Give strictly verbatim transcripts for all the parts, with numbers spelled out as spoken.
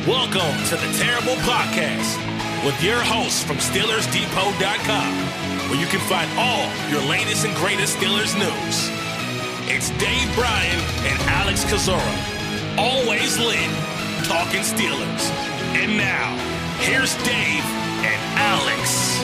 Welcome to the Terrible Podcast with your hosts from Steelers Depot dot com, where you can find all your latest and greatest Steelers news. It's Dave Bryan and Alex Kozora, always lit, talking Steelers. And now, here's Dave and Alex.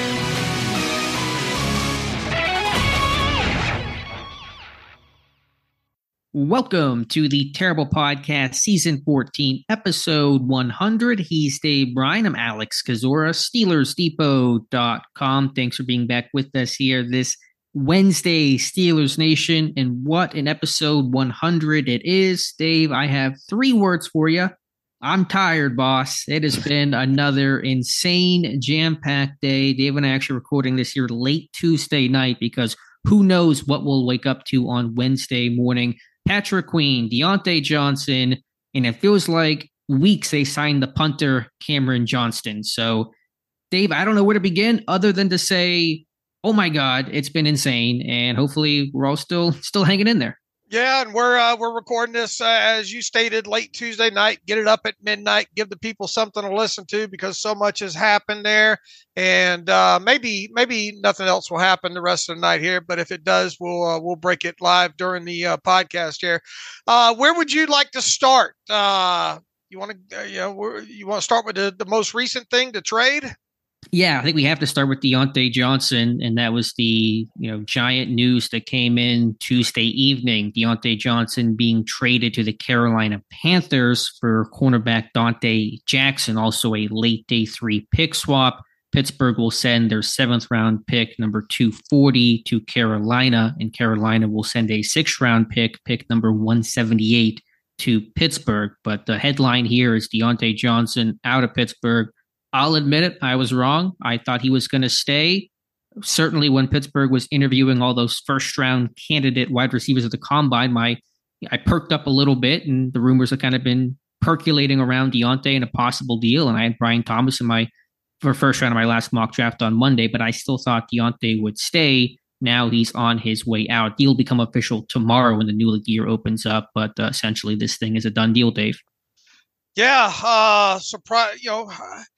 Welcome to the Terrible Podcast, Season fourteen, Episode one hundred. He's Dave Bryan. I'm Alex Kozora, Steelers Depot dot com. Thanks for being back with us here this Wednesday, Steelers Nation. And what an episode one hundred it is. Dave, I have three words for you. I'm tired, boss. It has been another insane, jam-packed day. Dave and I are actually recording this here late Tuesday night because who knows what we'll wake up to on Wednesday morning. Patrick Queen, Diontae Johnson, and it feels like weeks they signed the punter Cameron Johnston. So, Dave, I don't know where to begin other than to say, oh my God, it's been insane, and hopefully we're all still still hanging in there. Yeah, and we're uh, we're recording this, uh, as you stated, late Tuesday night. Get it up at midnight. Give the people something to listen to because so much has happened there. And uh, maybe maybe nothing else will happen the rest of the night here. But if it does, we'll uh, we'll break it live during the uh, podcast here. Uh, where would you like to start? Uh, you want to uh, you know you want to start with the, the most recent thing, the trade? Yeah, I think we have to start with Diontae Johnson, and that was the you know giant news that came in Tuesday evening. Diontae Johnson being traded to the Carolina Panthers for cornerback Dante Jackson, also a late day three pick swap. Pittsburgh will send their seventh round pick, number two forty, to Carolina, and Carolina will send a sixth round pick, pick number one seventy-eight, to Pittsburgh. But the headline here is Diontae Johnson out of Pittsburgh. I'll admit it, I was wrong. I thought he was going to stay. Certainly when Pittsburgh was interviewing all those first-round candidate wide receivers at the Combine, my I perked up a little bit, and the rumors have kind of been percolating around Diontae and a possible deal, and I had Brian Thomas in my for first round of my last mock draft on Monday, but I still thought Diontae would stay. Now he's on his way out. Deal will become official tomorrow when the new league year opens up, but uh, essentially this thing is a done deal, Dave. Yeah, uh, surprise, you know,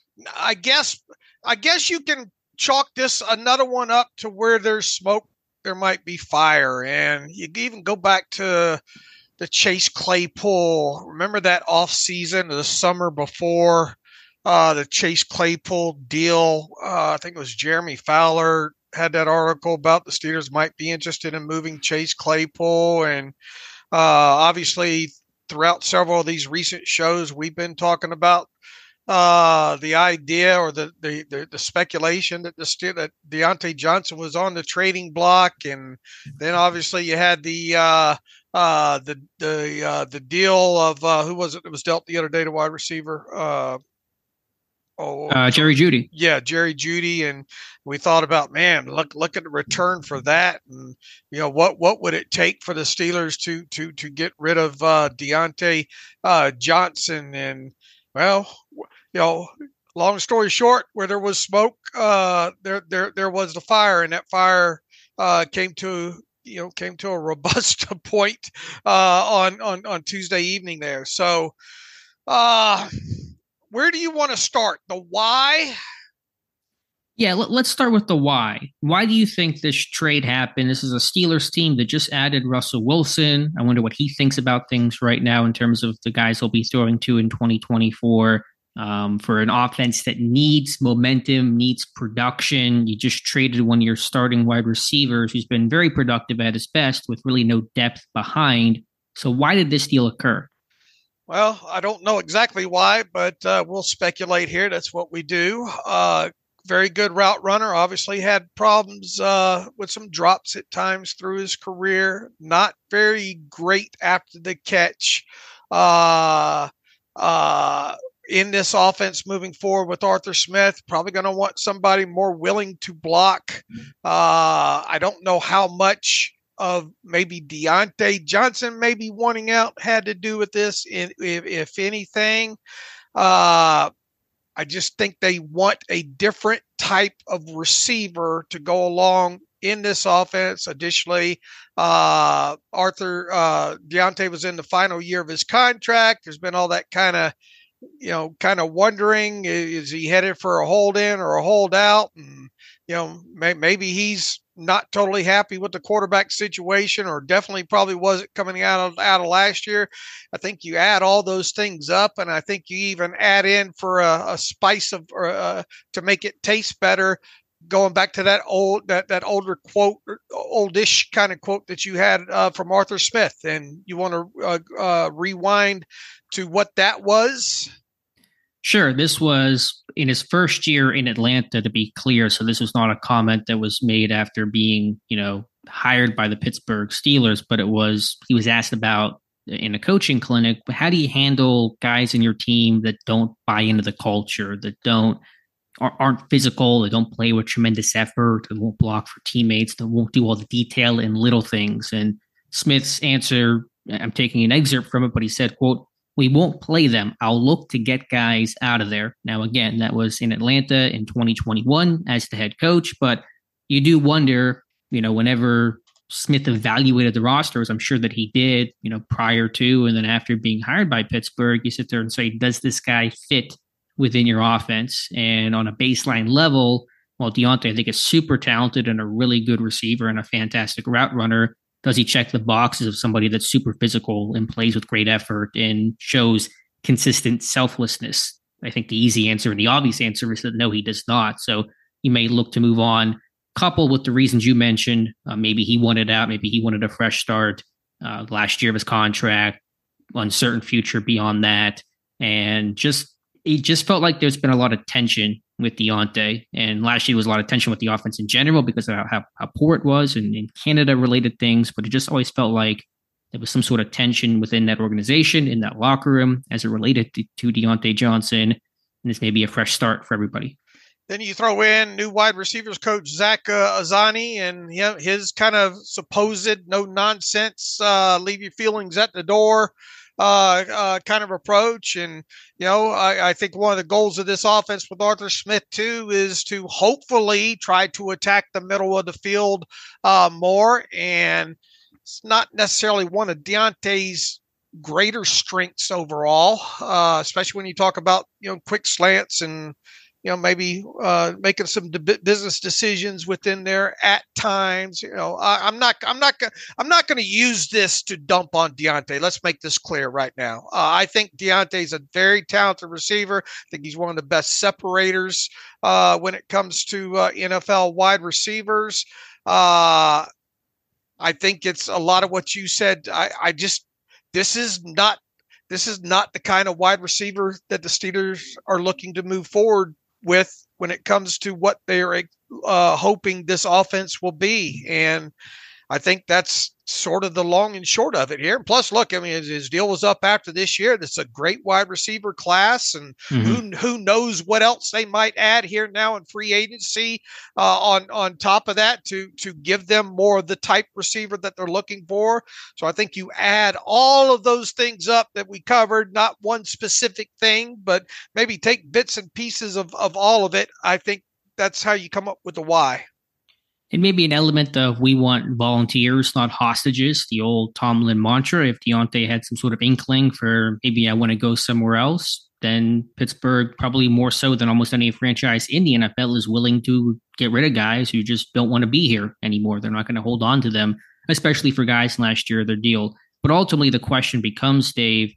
I guess I guess you can chalk this another one up to where there's smoke, there might be fire. And you can even go back to the Chase Claypool. Remember that off season, the summer before uh, the Chase Claypool deal? Uh, I think it was Jeremy Fowler had that article about the Steelers might be interested in moving Chase Claypool. And uh, obviously throughout several of these recent shows, we've been talking about Uh, the idea or the, the, the, the speculation that the that Diontae Johnson was on the trading block, and then obviously you had the uh, uh, the the uh, the deal of uh, who was it that was dealt the other day to wide receiver? Uh, oh, uh, Jerry Jeudy. Yeah, Jerry Jeudy, and we thought about, man, look look at the return for that, and you know what what would it take for the Steelers to to to get rid of uh, Diontae uh, Johnson? And well, you know, long story short, where there was smoke, uh, there, there, there was the fire, and that fire uh, came to, you know, came to a robust point uh, on, on, on Tuesday evening there. So, uh, where do you want to start? The why? Yeah, let, let's start with the why. Why do you think this trade happened? This is a Steelers team that just added Russell Wilson. I wonder what he thinks about things right now in terms of the guys he'll be throwing to in twenty twenty-four. Um, for an offense that needs momentum, needs production. You just traded one of your starting wide receivers who's been very productive at his best with really no depth behind. So why did this deal occur? Well, I don't know exactly why, but uh, we'll speculate here. That's what we do. Uh, very good route runner. Obviously had problems uh, with some drops at times through his career. Not very great after the catch. Uh, uh, in this offense moving forward with Arthur Smith, probably going to want somebody more willing to block. Uh, I don't know how much of maybe Diontae Johnson maybe wanting out had to do with this, if, if anything. Uh, I just think they want a different type of receiver to go along in this offense. Additionally, uh, Arthur uh, Diontae was in the final year of his contract. There's been all that kind of you know, kind of wondering, is he headed for a hold in or a hold out? And, you know, may, maybe he's not totally happy with the quarterback situation, or definitely probably wasn't coming out of, out of last year. I think you add all those things up, and I think you even add in for a, a spice of, or, uh, to make it taste better, going back to that old, that, that older quote, oldish kind of quote that you had uh, from Arthur Smith. And you want to uh, uh, rewind to what that was? Sure. This was in his first year in Atlanta, to be clear. So this was not a comment that was made after being, you know, hired by the Pittsburgh Steelers, but it was, he was asked about in a coaching clinic, how do you handle guys in your team that don't buy into the culture, that don't, aren't physical, that don't play with tremendous effort, that won't block for teammates, that won't do all the detail and little things? And Smith's answer, I'm taking an excerpt from it, but he said, quote, "We won't play them. I'll look to get guys out of there." Now, again, that was in Atlanta in twenty twenty-one as the head coach, but you do wonder, you know, whenever Smith evaluated the rosters, I'm sure that he did, you know, prior to and then after being hired by Pittsburgh, you sit there and say, does this guy fit within your offense? And on a baseline level, well, Diontae, I think, is super talented and a really good receiver and a fantastic route runner. Does he check the boxes of somebody that's super physical and plays with great effort and shows consistent selflessness? I think the easy answer and the obvious answer is that no, he does not. So you may look to move on, coupled with the reasons you mentioned. Uh, maybe he wanted out. Maybe he wanted a fresh start. Uh, last year of his contract, uncertain future beyond that. And just, it just felt like there's been a lot of tension with Diontae. And last year was a lot of tension with the offense in general because of how, how poor it was and, and Canada-related things. But it just always felt like there was some sort of tension within that organization, in that locker room, as it related to, to Diontae Johnson. And this may be a fresh start for everybody. Then you throw in new wide receivers coach Zach uh, Azzanni and you know, his kind of supposed no nonsense, uh, leave your feelings at the door uh, uh, kind of approach. And, you know, I, I think one of the goals of this offense with Arthur Smith, too, is to hopefully try to attack the middle of the field uh, more. And it's not necessarily one of Diontae's greater strengths overall, uh, especially when you talk about, you know, quick slants and, you know, maybe uh, making some de- business decisions within there at times. You know, I, I'm not, I'm not, I'm not going to use this to dump on Diontae. Let's make this clear right now. Uh, I think Diontae's a very talented receiver. I think he's one of the best separators uh, when it comes to uh, N F L wide receivers. Uh, I think it's a lot of what you said. I, I just, this is not, this is not the kind of wide receiver that the Steelers are looking to move forward with when it comes to what they're uh, hoping this offense will be. And I think that's sort of the long and short of it here. Plus, look, I mean, his, his deal was up after this year. This is a great wide receiver class, and mm-hmm. who who knows what else they might add here now in free agency uh, on on top of that to to give them more of the type receiver that they're looking for. So I think you add all of those things up that we covered, not one specific thing, but maybe take bits and pieces of of all of it. I think that's how you come up with the why. It may be an element of we want volunteers, not hostages, the old Tomlin mantra. If Diontae had some sort of inkling for maybe I want to go somewhere else, then Pittsburgh, probably more so than almost any franchise in the N F L, is willing to get rid of guys who just don't want to be here anymore. They're not going to hold on to them, especially for guys last year, their deal. But ultimately the question becomes, Dave,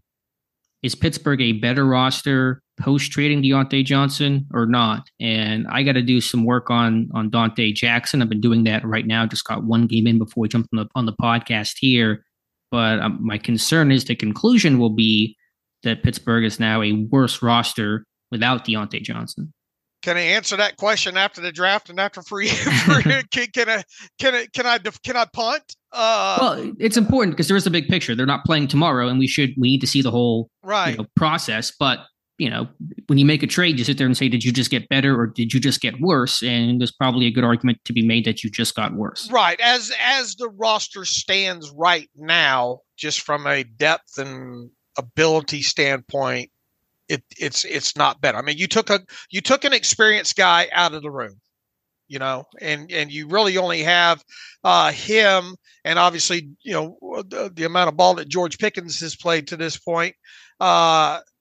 is Pittsburgh a better roster post-trading Diontae Johnson or not? And I got to do some work on on Dante Jackson. I've been doing that right now. Just got one game in before we jump on the, on the podcast here. But um, my concern is the conclusion will be that Pittsburgh is now a worse roster without Diontae Johnson. Can I answer that question after the draft and after free? can, can I can I can I can I punt? Uh, well, it's important because there is a big picture. They're not playing tomorrow, and we should we need to see the whole right you know, process. But you know, when you make a trade, you sit there and say, did you just get better or did you just get worse? And there's probably a good argument to be made that you just got worse. Right. As as the roster stands right now, just from a depth and ability standpoint, it it's it's not better. I mean, you took a you took an experienced guy out of the room, you know, and and you really only have uh, him and obviously, you know, the, the amount of ball that George Pickens has played to this point. Uh,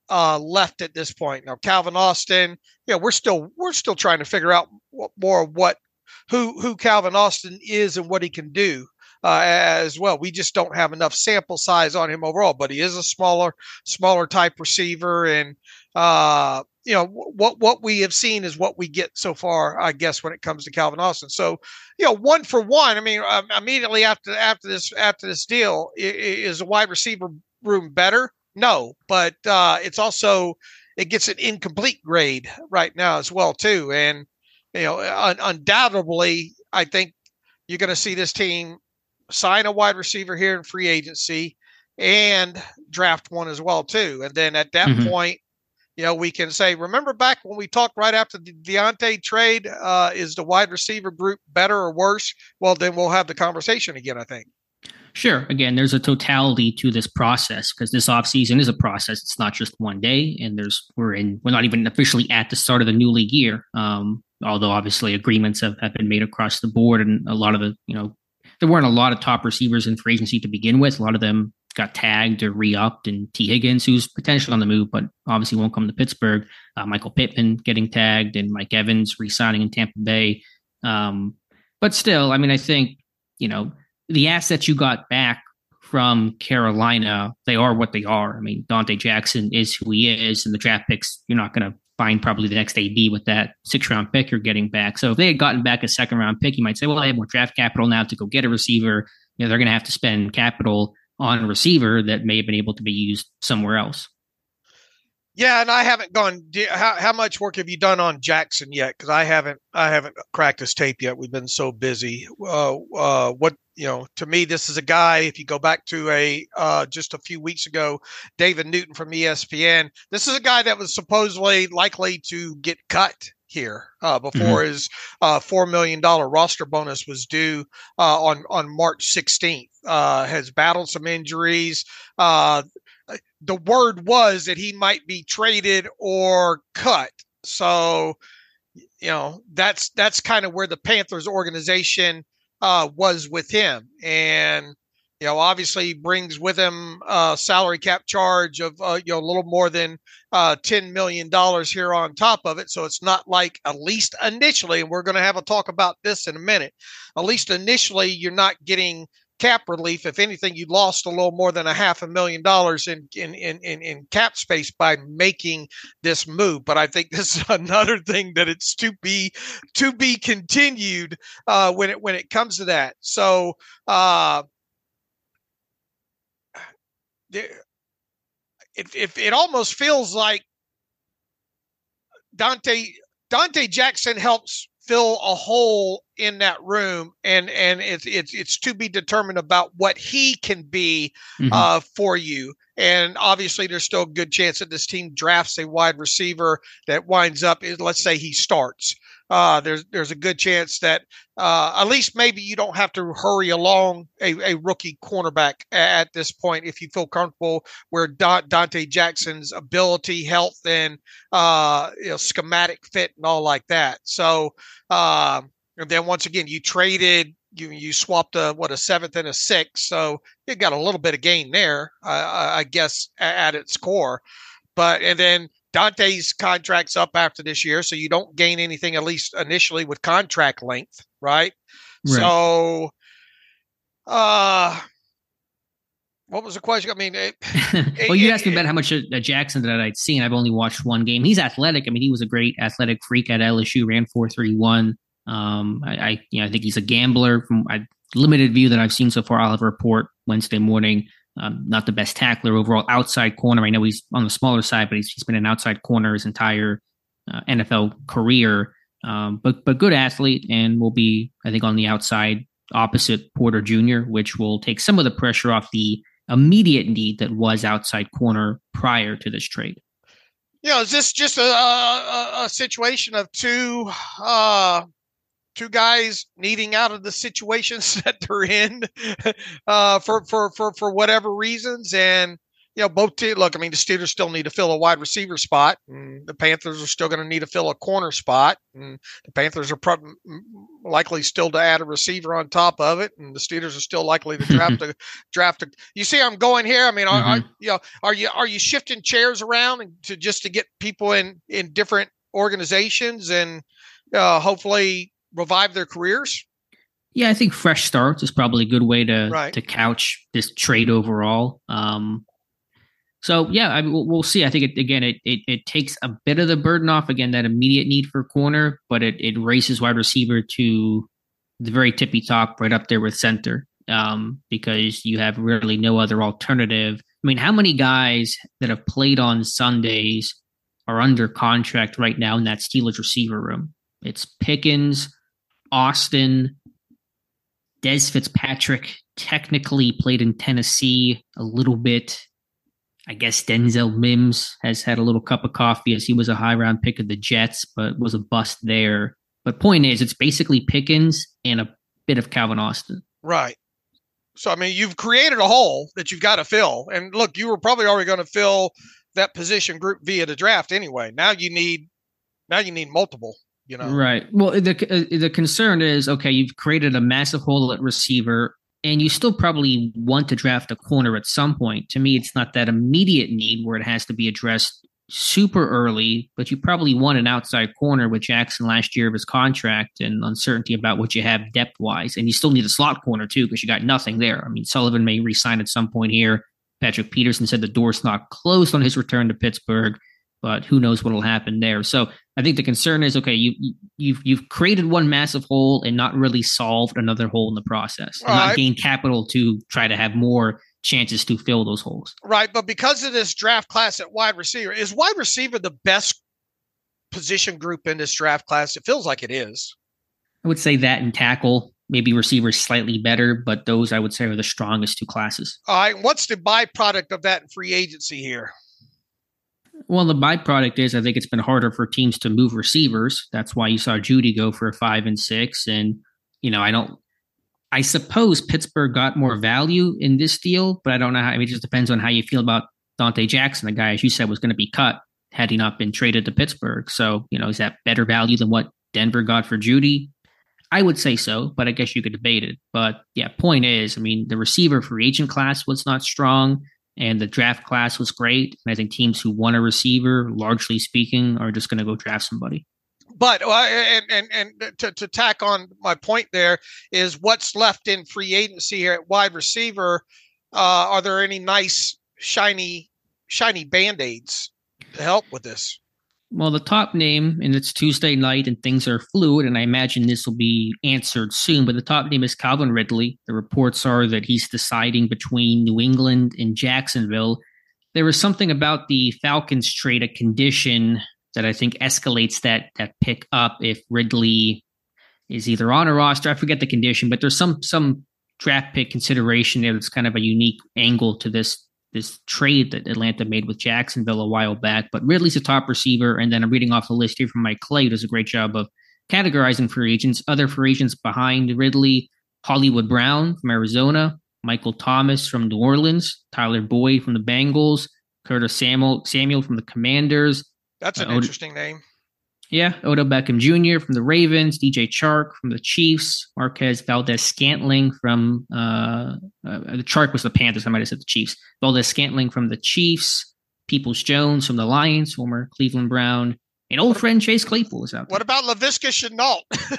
uh, left at this point. Now, Calvin Austin, you know, we're still we're still trying to figure out what, more of what who who Calvin Austin is and what he can do uh, as well. We just don't have enough sample size on him overall, but he is a smaller smaller type receiver, and uh, you know what what we have seen is what we get so far, I guess, when it comes to Calvin Austin. So, you know, one for one. I mean, um, immediately after after this after this deal, is a wide receiver room better? No, but uh, it's also it gets an incomplete grade right now as well too, and you know, un- undoubtedly, I think you're going to see this team sign a wide receiver here in free agency and draft one as well too, and then at that mm-hmm. point, you know, we can say, remember back when we talked right after the Deontay trade, uh, is the wide receiver group better or worse? Well, then we'll have the conversation again, I think. Sure. Again, there's a totality to this process because this offseason is a process. It's not just one day, and there's we're in we're not even officially at the start of the new league year. Um, although obviously agreements have, have been made across the board, and a lot of the you know there weren't a lot of top receivers in free agency to begin with. A lot of them got tagged or re-upped, and T. Higgins, who's potentially on the move, but obviously won't come to Pittsburgh. Uh, Michael Pittman getting tagged, and Mike Evans re-signing in Tampa Bay. Um, but still, I mean, I think you know. The assets you got back from Carolina, they are what they are. I mean, Donte Jackson is who he is, and the draft picks, you're not going to find probably the next A B with that six-round pick you're getting back. So if they had gotten back a second-round pick, you might say, well, I have more draft capital now to go get a receiver. You know, they're going to have to spend capital on a receiver that may have been able to be used somewhere else. Yeah, and I haven't gone. How how much work have you done on Jackson yet? Because I haven't I haven't cracked his tape yet. We've been so busy. Uh, uh, what you know, to me, this is a guy. If you go back to a uh, just a few weeks ago, David Newton from E S P N. This is a guy that was supposedly likely to get cut here uh, before mm-hmm. his uh, four million dollar roster bonus was due uh, on on March sixteenth. Uh, has battled some injuries. Uh, The word was that he might be traded or cut. So, you know, that's that's kind of where the Panthers organization uh, was with him. And, you know, obviously brings with him a salary cap charge of, uh, you know, a little more than uh, ten million dollars here on top of it. So it's not like, at least initially, and we're going to have a talk about this in a minute, at least initially you're not getting cap relief. If anything, you lost a little more than a half a million dollars in in, in, in in cap space by making this move. But I think this is another thing that it's to be to be continued uh, when it when it comes to that. So uh, it, it it almost feels like Donte Donte Jackson helps fill a hole in that room, and and it's it's it's to be determined about what he can be mm-hmm. uh, for you. And obviously, there's still a good chance that this team drafts a wide receiver that winds up. Let's say he starts. Uh, there's there's a good chance that uh, at least maybe you don't have to hurry along a, a rookie cornerback at this point if you feel comfortable where Don, Donte Jackson's ability, health, and uh, you know, schematic fit and all like that. So uh, and then once again, you traded. You you swapped a what a seventh and a sixth, so you got a little bit of gain there, uh, I guess, at, at its core. But and then Donte's contract's up after this year, so you don't gain anything, at least initially, with contract length, right? right. So, uh, what was the question? I mean, it, well, you it, asked me it, about how much of Jackson that I'd seen. I've only watched one game. He's athletic. I mean, he was a great athletic freak at L S U. Ran four three one. Um, I, I, you know, I think he's a gambler from a limited view that I've seen so far. I'll have a report Wednesday morning. Um, not the best tackler overall, outside corner. I know he's on the smaller side, but he's, he's been an outside corner his entire uh, N F L career. Um, but but good athlete, and will be, I think, on the outside opposite Porter Junior, which will take some of the pressure off the immediate need that was outside corner prior to this trade. You know, is this just a, a, a situation of two? Uh... Two guys needing out of the situations that they're in uh, for, for, for, for whatever reasons. And, you know, both teams, look, I mean, the Steelers still need to fill a wide receiver spot, and the Panthers are still going to need to fill a corner spot, and the Panthers are pro- likely still to add a receiver on top of it, and the Steelers are still likely to draft a draft. A, you see, I'm going here. I mean, are, mm-hmm. are you know, are you are you shifting chairs around and to just to get people in in different organizations and uh, hopefully revive their careers? Yeah, I think fresh starts is probably a good way to right. to couch this trade overall. Um, So, yeah, I, we'll, we'll see. I think, it, again, it, it it takes a bit of the burden off, again, that immediate need for corner, but it, it races wide receiver to the very tippy top, right up there with center, um, because you have really no other alternative. I mean, how many guys that have played on Sundays are under contract right now in that Steelers receiver room? It's Pickens, Austin, Dez Fitzpatrick technically played in Tennessee a little bit. I guess Denzel Mims has had a little cup of coffee as he was a high round pick of the Jets, but was a bust there. But point is, it's basically Pickens and a bit of Calvin Austin. Right. So, I mean, you've created a hole that you've got to fill. And look, you were probably already going to fill that position group via the draft anyway. Now you need, now you need multiple, you know? Right. Well, the, uh, the concern is, okay, you've created a massive hole at receiver, and you still probably want to draft a corner at some point. To me, it's not that immediate need where it has to be addressed super early, but you probably want an outside corner with Jackson last year of his contract and uncertainty about what you have depth-wise. And you still need a slot corner, too, because you got nothing there. I mean, Sullivan may re-sign at some point here. Patrick Peterson said the door's not closed on his return to Pittsburgh, but who knows what will happen there. So I think the concern is, okay, you, you've you've created one massive hole and not really solved another hole in the process, and not right. gained capital to try to have more chances to fill those holes. Right, but because of this draft class at wide receiver, is wide receiver the best position group in this draft class? It feels like it is. I would say that and tackle, maybe receivers slightly better, but those I would say are the strongest two classes. All right, what's the byproduct of that in free agency here? Well, the byproduct is I think it's been harder for teams to move receivers. That's why you saw Judy go for a five and six. And, you know, I don't, I suppose Pittsburgh got more value in this deal, but I don't know how, I mean, it just depends on how you feel about Dante Jackson, the guy, as you said, was going to be cut had he not been traded to Pittsburgh. So, you know, is that better value than what Denver got for Judy? I would say so, but I guess you could debate it. But yeah, point is, I mean, the receiver free agent class was not strong. And the draft class was great. And I think teams who want a receiver, largely speaking, are just going to go draft somebody. But uh, and and, and to, to tack on my point there is what's left in free agency here at wide receiver. Uh, are there any nice, shiny, shiny Band-Aids to help with this? Well, the top name, and it's Tuesday night and things are fluid, and I imagine this will be answered soon, but the top name is Calvin Ridley. The reports are that he's deciding between New England and Jacksonville. There was something about the Falcons trade, a condition that I think escalates that that pick up if Ridley is either on a roster. I forget the condition, but there's some some draft pick consideration there that's kind of a unique angle to this this trade that Atlanta made with Jacksonville a while back. But Ridley's a top receiver. And then I'm reading off the list here from Mike Clay, who does a great job of categorizing free agents. Other free agents behind Ridley: Hollywood Brown from Arizona, Michael Thomas from New Orleans, Tyler Boyd from the Bengals, Curtis Samuel, Samuel from the Commanders. That's an uh, interesting Od- name. Yeah, Odell Beckham Junior from the Ravens, D J Chark from the Chiefs, Marquez Valdez-Scantling from uh, uh, the Chark was the Panthers. I might have said the Chiefs. Valdez-Scantling from the Chiefs, Peoples-Jones from the Lions, former Cleveland Brown, and old friend Chase Claypool is out there. What about Laviska Shenault?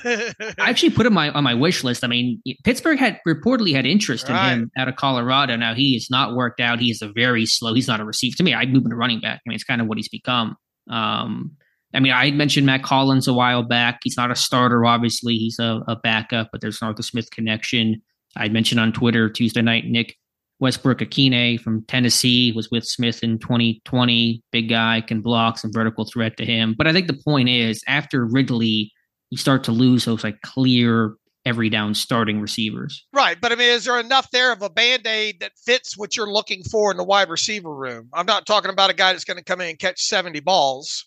I actually put him on my, on my wish list. I mean, Pittsburgh had reportedly had interest right. in him out of Colorado. Now he has not worked out. He is a very slow. He's not a receiver. To me, I'd move him to running back. I mean, it's kind of what he's become. Um, I mean, I had mentioned Matt Collins a while back. He's not a starter, obviously. He's a, a backup, but there's an Arthur Smith connection. I mentioned on Twitter Tuesday night, Nick Westbrook-Akine from Tennessee was with Smith in twenty twenty. Big guy, can block, some vertical threat to him. But I think the point is, after Ridley, you start to lose those like clear every down starting receivers. Right. But I mean, is there enough there of a Band-Aid that fits what you're looking for in the wide receiver room? I'm not talking about a guy that's going to come in and catch seventy balls.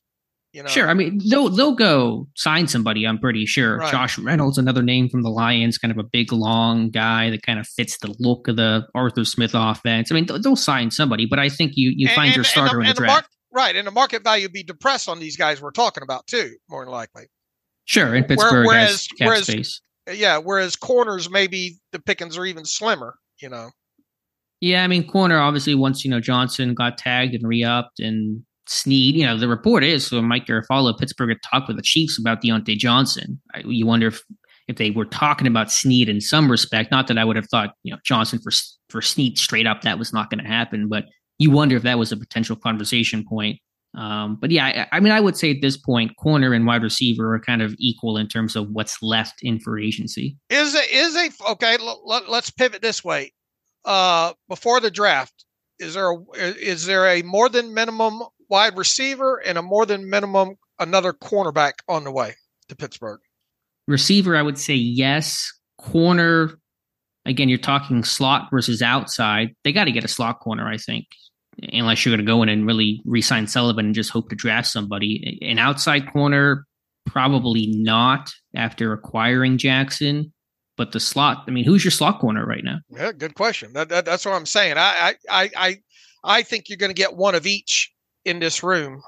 You know? Sure. I mean, they'll they'll go sign somebody. I'm pretty sure. Right. Josh Reynolds, another name from the Lions, kind of a big, long guy that kind of fits the look of the Arthur Smith offense. I mean, they'll, they'll sign somebody, but I think you you and, find and, your starter and the, in the and draft. The mar- right, and the market value would be depressed on these guys we're talking about too, more than likely. Sure, in Pittsburgh whereas, has cap whereas, space. Yeah, whereas corners, maybe the pickings are even slimmer. You know. Yeah, I mean, corner obviously once you know Johnson got tagged and re-upped and Snead, you know, the report is so Mike Garafolo, Pittsburgh had talked with the Chiefs about Deontay Johnson. I, you wonder if if they were talking about Snead in some respect. Not that I would have thought, you know, Johnson for for Snead straight up that was not going to happen, but you wonder if that was a potential conversation point. Um, but yeah, I, I mean, I would say at this point, corner and wide receiver are kind of equal in terms of what's left in free agency. Is a is a okay? L- l- let's pivot this way. Uh, before the draft, is there a, is there a more than minimum wide receiver and a more than minimum another cornerback on the way to Pittsburgh? Receiver, I would say yes. Corner, again, you're talking slot versus outside. They got to get a slot corner, I think, unless you're going to go in and really re-sign Sullivan and just hope to draft somebody. An outside corner, probably not after acquiring Jackson. But the slot, I mean, who's your slot corner right now? Yeah, good question. That, that, that's what I'm saying. I I I I think you're going to get one of each in this room.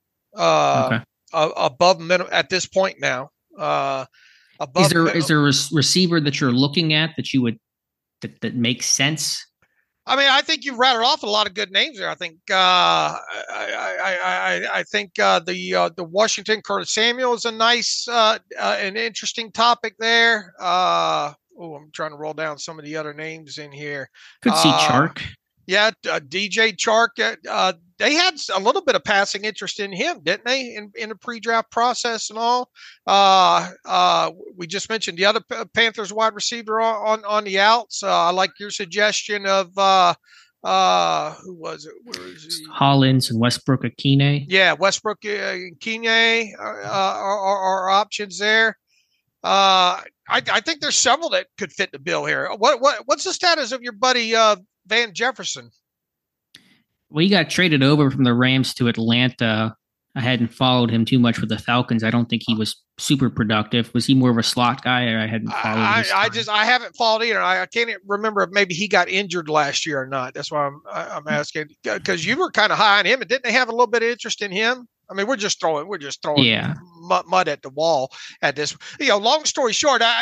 Uh, okay. uh, above minimum at this point now. Uh, above is there minimum. is there a receiver that you're looking at that you would that, that makes sense? I mean, I think you rattled off a lot of good names there. I think uh, I, I, I, I think uh, the uh, the Washington Curtis Samuel is a nice uh, uh, an interesting topic there. Uh, oh, I'm trying to roll down some of the other names in here. Could see uh, Chark. Yeah, uh, D J Chark. Uh, they had a little bit of passing interest in him, didn't they, in, in the pre-draft process and all? Uh, uh, we just mentioned the other Panthers wide receiver on, on, on the outs. Uh, I like your suggestion of uh, uh, who was it? Where is he? Hollins and Westbrook Akine. Yeah, Westbrook and Akine are, uh, are, are options there. Uh, I, I think there's several that could fit the bill here. What what what's the status of your buddy uh, Van Jefferson? Well, he got traded over from the Rams to Atlanta. I hadn't followed him too much with the Falcons. I don't think he was super productive. Was he more of a slot guy, or I hadn't followed? I, I just I haven't followed either. I, I can't remember if maybe he got injured last year or not. That's why I'm I'm asking, because you were kind of high on him, and didn't they have a little bit of interest in him? I mean, we're just throwing we're just throwing yeah. mud, mud at the wall at this. You know, long story short, I, I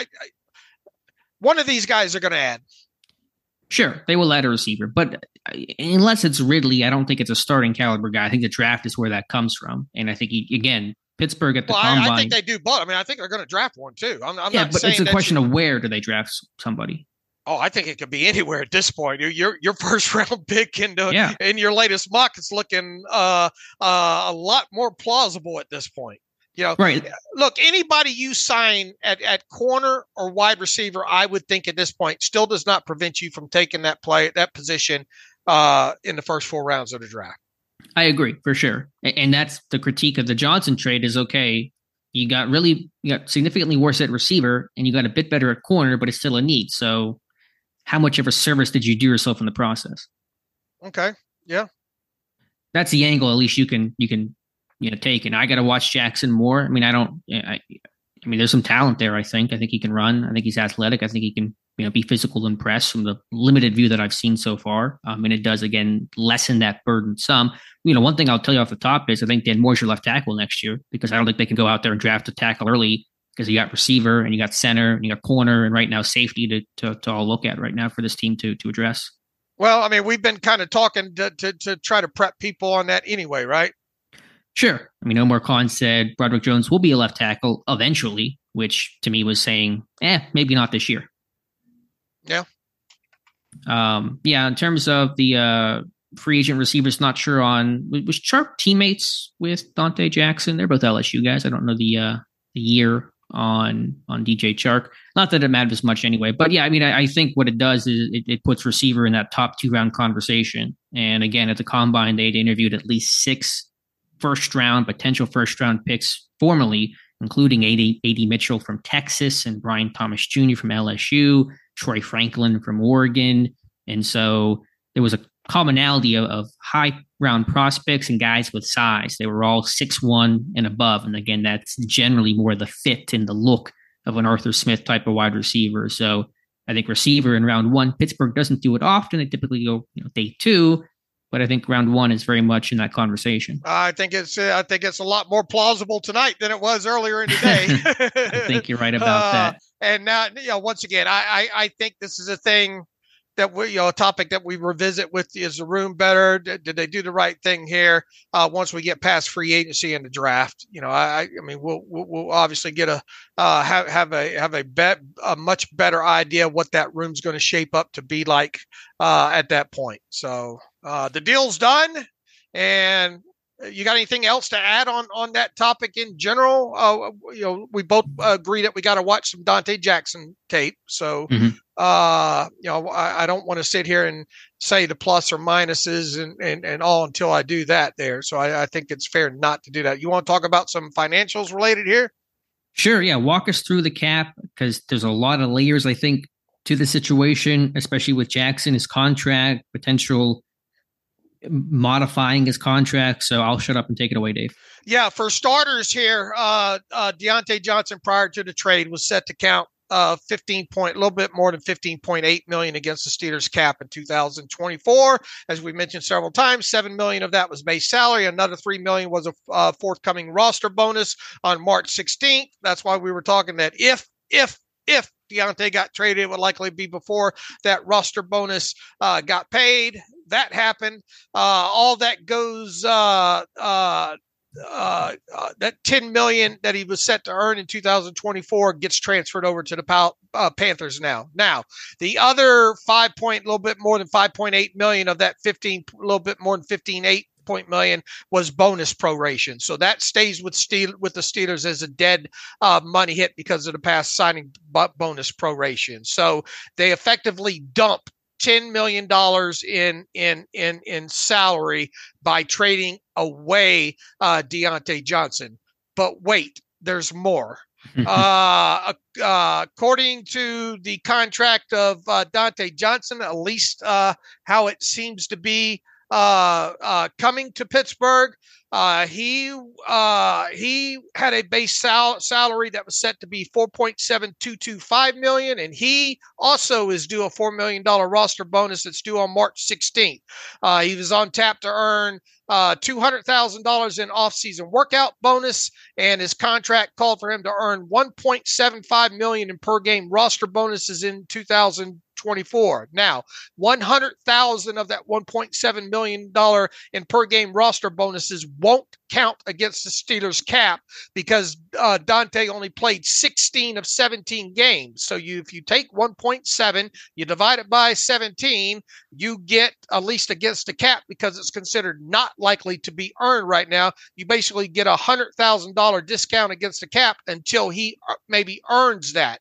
one of these guys are going to add. Sure, they will add a receiver, but unless it's Ridley, I don't think it's a starting caliber guy. I think the draft is where that comes from, and I think he, again, Pittsburgh at the well, combine. I, I think they do both. I mean, I think they're going to draft one too. I'm, I'm yeah, not but saying it's a that question you, of where do they draft somebody. Oh, I think it could be anywhere at this point. Your your, your first round pick in the, yeah. in your latest mock is looking uh, uh, a lot more plausible at this point. You know, right. Look, anybody you sign at, at corner or wide receiver, I would think at this point still does not prevent you from taking that play, that position uh, in the first four rounds of the draft. I agree for sure. And that's the critique of the Johnson trade is, okay, you got really, you got significantly worse at receiver and you got a bit better at corner, but it's still a need. So how much of a service did you do yourself in the process? Okay. Yeah. That's the angle. At least you can, you can, you know, take. And I got to watch Jackson more. I mean, I don't, I, I mean, there's some talent there. I think, I think he can run. I think he's athletic. I think he can, you know, be physical and press from the limited view that I've seen so far. Um, and it does, again, lessen that burden some. You know, one thing I'll tell you off the top is I think Dan Moore's your left tackle next year, because I don't think they can go out there and draft a tackle early, because you got receiver and you got center and you got corner and right now safety to, to, to all look at right now for this team to, to address. Well, I mean, we've been kind of talking to, to, to try to prep people on that anyway, right? Sure. I mean, Omar Khan said Broderick Jones will be a left tackle eventually, which to me was saying, eh, maybe not this year. Yeah. Um, yeah, in terms of the uh, free agent receivers, not sure on, was Chark teammates with Dante Jackson? They're both L S U guys. I don't know the uh, the year on on D J Chark. Not that it matters much anyway. But yeah, I mean, I, I think what it does is it, it puts receiver in that top two round conversation. And again, at the combine, they'd interviewed at least six first round, potential first round picks formally, including A D Mitchell from Texas and Brian Thomas Junior from L S U, Troy Franklin from Oregon. And so there was a commonality of, of high round prospects and guys with size. They were all six one and above. And again, that's generally more the fit and the look of an Arthur Smith type of wide receiver. So I think receiver in round one, Pittsburgh doesn't do it often. They typically go, you know, day two, but I think round one is very much in that conversation. I think it's uh, I think it's a lot more plausible tonight than it was earlier in the day. I think you're right about uh, that. And now, you know, once again, I, I I think this is a thing that we, you know, a topic that we revisit with: is the room better? Did, did they do the right thing here? Uh, once we get past free agency and the draft, you know, I, I mean, we'll, we'll we'll obviously get a uh, have have a have a bet a much better idea what that room's going to shape up to be like uh, at that point. So uh, the deal's done, and you got anything else to add on on that topic in general? Uh, you know, we both agree that we got to watch some Donte Jackson tape. So, mm-hmm. uh, you know, I, I don't want to sit here and say the plus or minuses and, and, and all until I do that there. So I, I think it's fair not to do that. You want to talk about some financials related here? Sure. Yeah. Walk us through the cap, because there's a lot of layers, I think, to the situation, especially with Jackson, his contract, potential modifying his contract. So I'll shut up and take it away, Dave. Yeah, for starters here, uh, uh, Diontae Johnson prior to the trade was set to count uh, fifteen point, a little bit more than fifteen point eight million against the Steelers cap in two thousand twenty-four. As we mentioned several times, seven million of that was base salary. Another three million was a uh, forthcoming roster bonus on March sixteenth. That's why we were talking that if, if, if Diontae got traded, it would likely be before that roster bonus uh, got paid. That happened. Uh, all that goes, uh, uh, uh, uh, that ten million dollars that he was set to earn in two thousand twenty-four gets transferred over to the Pal- uh, Panthers now. Now, the other five point, a little bit more than five point eight million of that fifteen, a little bit more than fifteen point eight point million was bonus proration. So that stays with Steel with the Steelers as a dead uh, money hit because of the past signing bonus proration. So they effectively dump ten million dollars in, in, in, in salary by trading away uh, Diontae Johnson. But wait, there's more. uh, uh, according to the contract of uh, Diontae Johnson, at least uh, how it seems to be uh, uh, coming to Pittsburgh, uh, he uh, he had a base sal- salary that was set to be four point seven two two five million, and he also is due a four million dollar roster bonus that's due on March sixteenth. Uh, he was on tap to earn uh, two hundred thousand dollars in offseason workout bonus, and his contract called for him to earn one point seven five million in per game roster bonuses in two thousand twenty-four. Now, one hundred thousand of that one point seven million dollars in per game roster bonuses won't count against the Steelers cap because uh, Diontae only played sixteen of seventeen games. So you, if you take one point seven, you divide it by seventeen, you get, at least against the cap, because it's considered not likely to be earned right now, you basically get a one hundred thousand dollars discount against the cap until he maybe earns that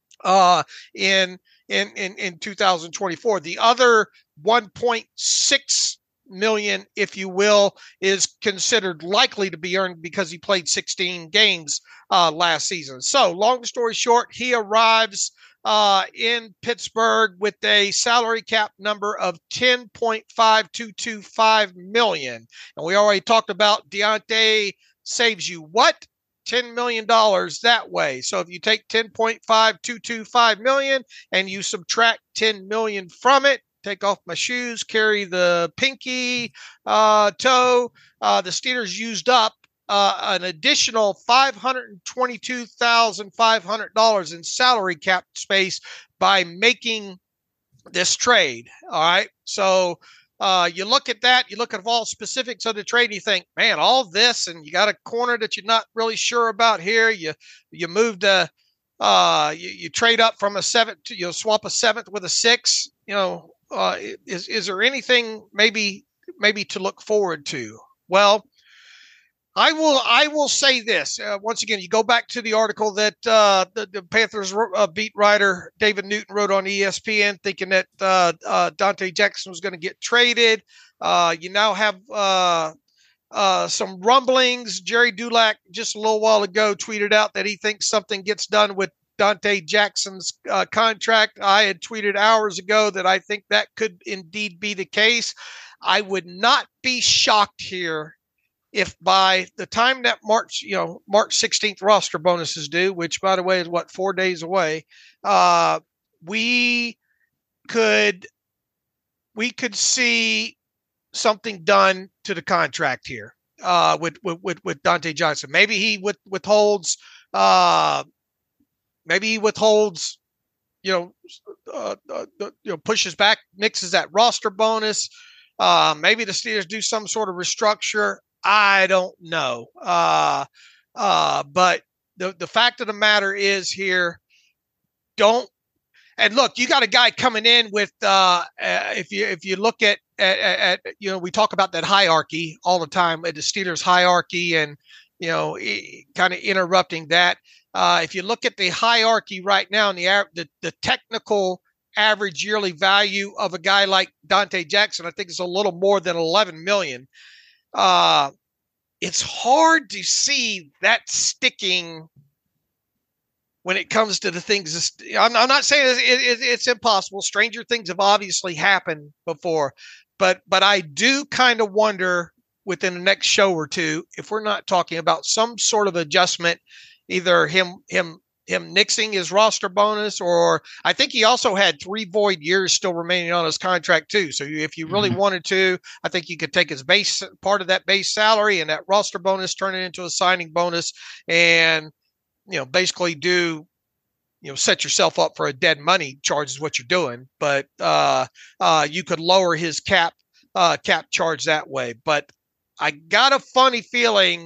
uh, in In, in, in two thousand twenty-four. The other one point six million, if you will, is considered likely to be earned because he played sixteen games uh, last season. So long story short, he arrives uh, in Pittsburgh with a salary cap number of ten point five two two five million. And we already talked about Diontae saves you what? ten million dollars that way. So if you take ten point five two two five million and you subtract ten million from it, take off my shoes, carry the pinky uh, toe, uh, the Steelers used up uh, an additional five hundred twenty-two thousand five hundred dollars in salary cap space by making this trade. All right. So Uh, you look at that, you look at all specifics of the trade, and you think, man, all this, and you got a corner that you're not really sure about here. You you moved a, uh, you, you trade up from a seventh to, you swap a seventh with a six. You know, uh, is is there anything maybe maybe to look forward to? Well, I will I will say this. Uh, once again, you go back to the article that uh, the, the Panthers uh, beat writer David Newton wrote on E S P N, thinking that uh, uh, Diontae Jackson was going to get traded. Uh, you now have uh, uh, some rumblings. Jerry Dulac just a little while ago tweeted out that he thinks something gets done with Dante Jackson's uh, contract. I had tweeted hours ago that I think that could indeed be the case. I would not be shocked here if by the time that March, you know, March sixteenth roster bonus is due, which by the way is what, four days away, uh, we could we could see something done to the contract here uh, with, with with Dante Johnson. Maybe he with, withholds, uh, maybe he withholds, you know, uh, uh, you know, pushes back, mixes that roster bonus. Uh, maybe the Steelers do some sort of restructure. I don't know. Uh, uh, but the the fact of the matter is here, don't. And look, you got a guy coming in with uh, uh, if you if you look at, at at you know, we talk about that hierarchy all the time, at the Steelers hierarchy, and you know, kind of interrupting that. Uh, if you look at the hierarchy right now, and the, the the technical average yearly value of a guy like Dante Jackson, I think it's a little more than eleven million. Uh, it's hard to see that sticking when it comes to the things. I'm, I'm not saying it, it, it's impossible. Stranger things have obviously happened before, but but I do kind of wonder within the next show or two if we're not talking about some sort of adjustment, either him him him nixing his roster bonus, or I think he also had three void years still remaining on his contract too. So if you really mm-hmm. wanted to, I think you could take his base part of that base salary and that roster bonus, turn it into a signing bonus, and you know, basically do, you know, set yourself up for a dead money charge is what you're doing. But uh, uh, you could lower his cap uh, cap charge that way. But I got a funny feeling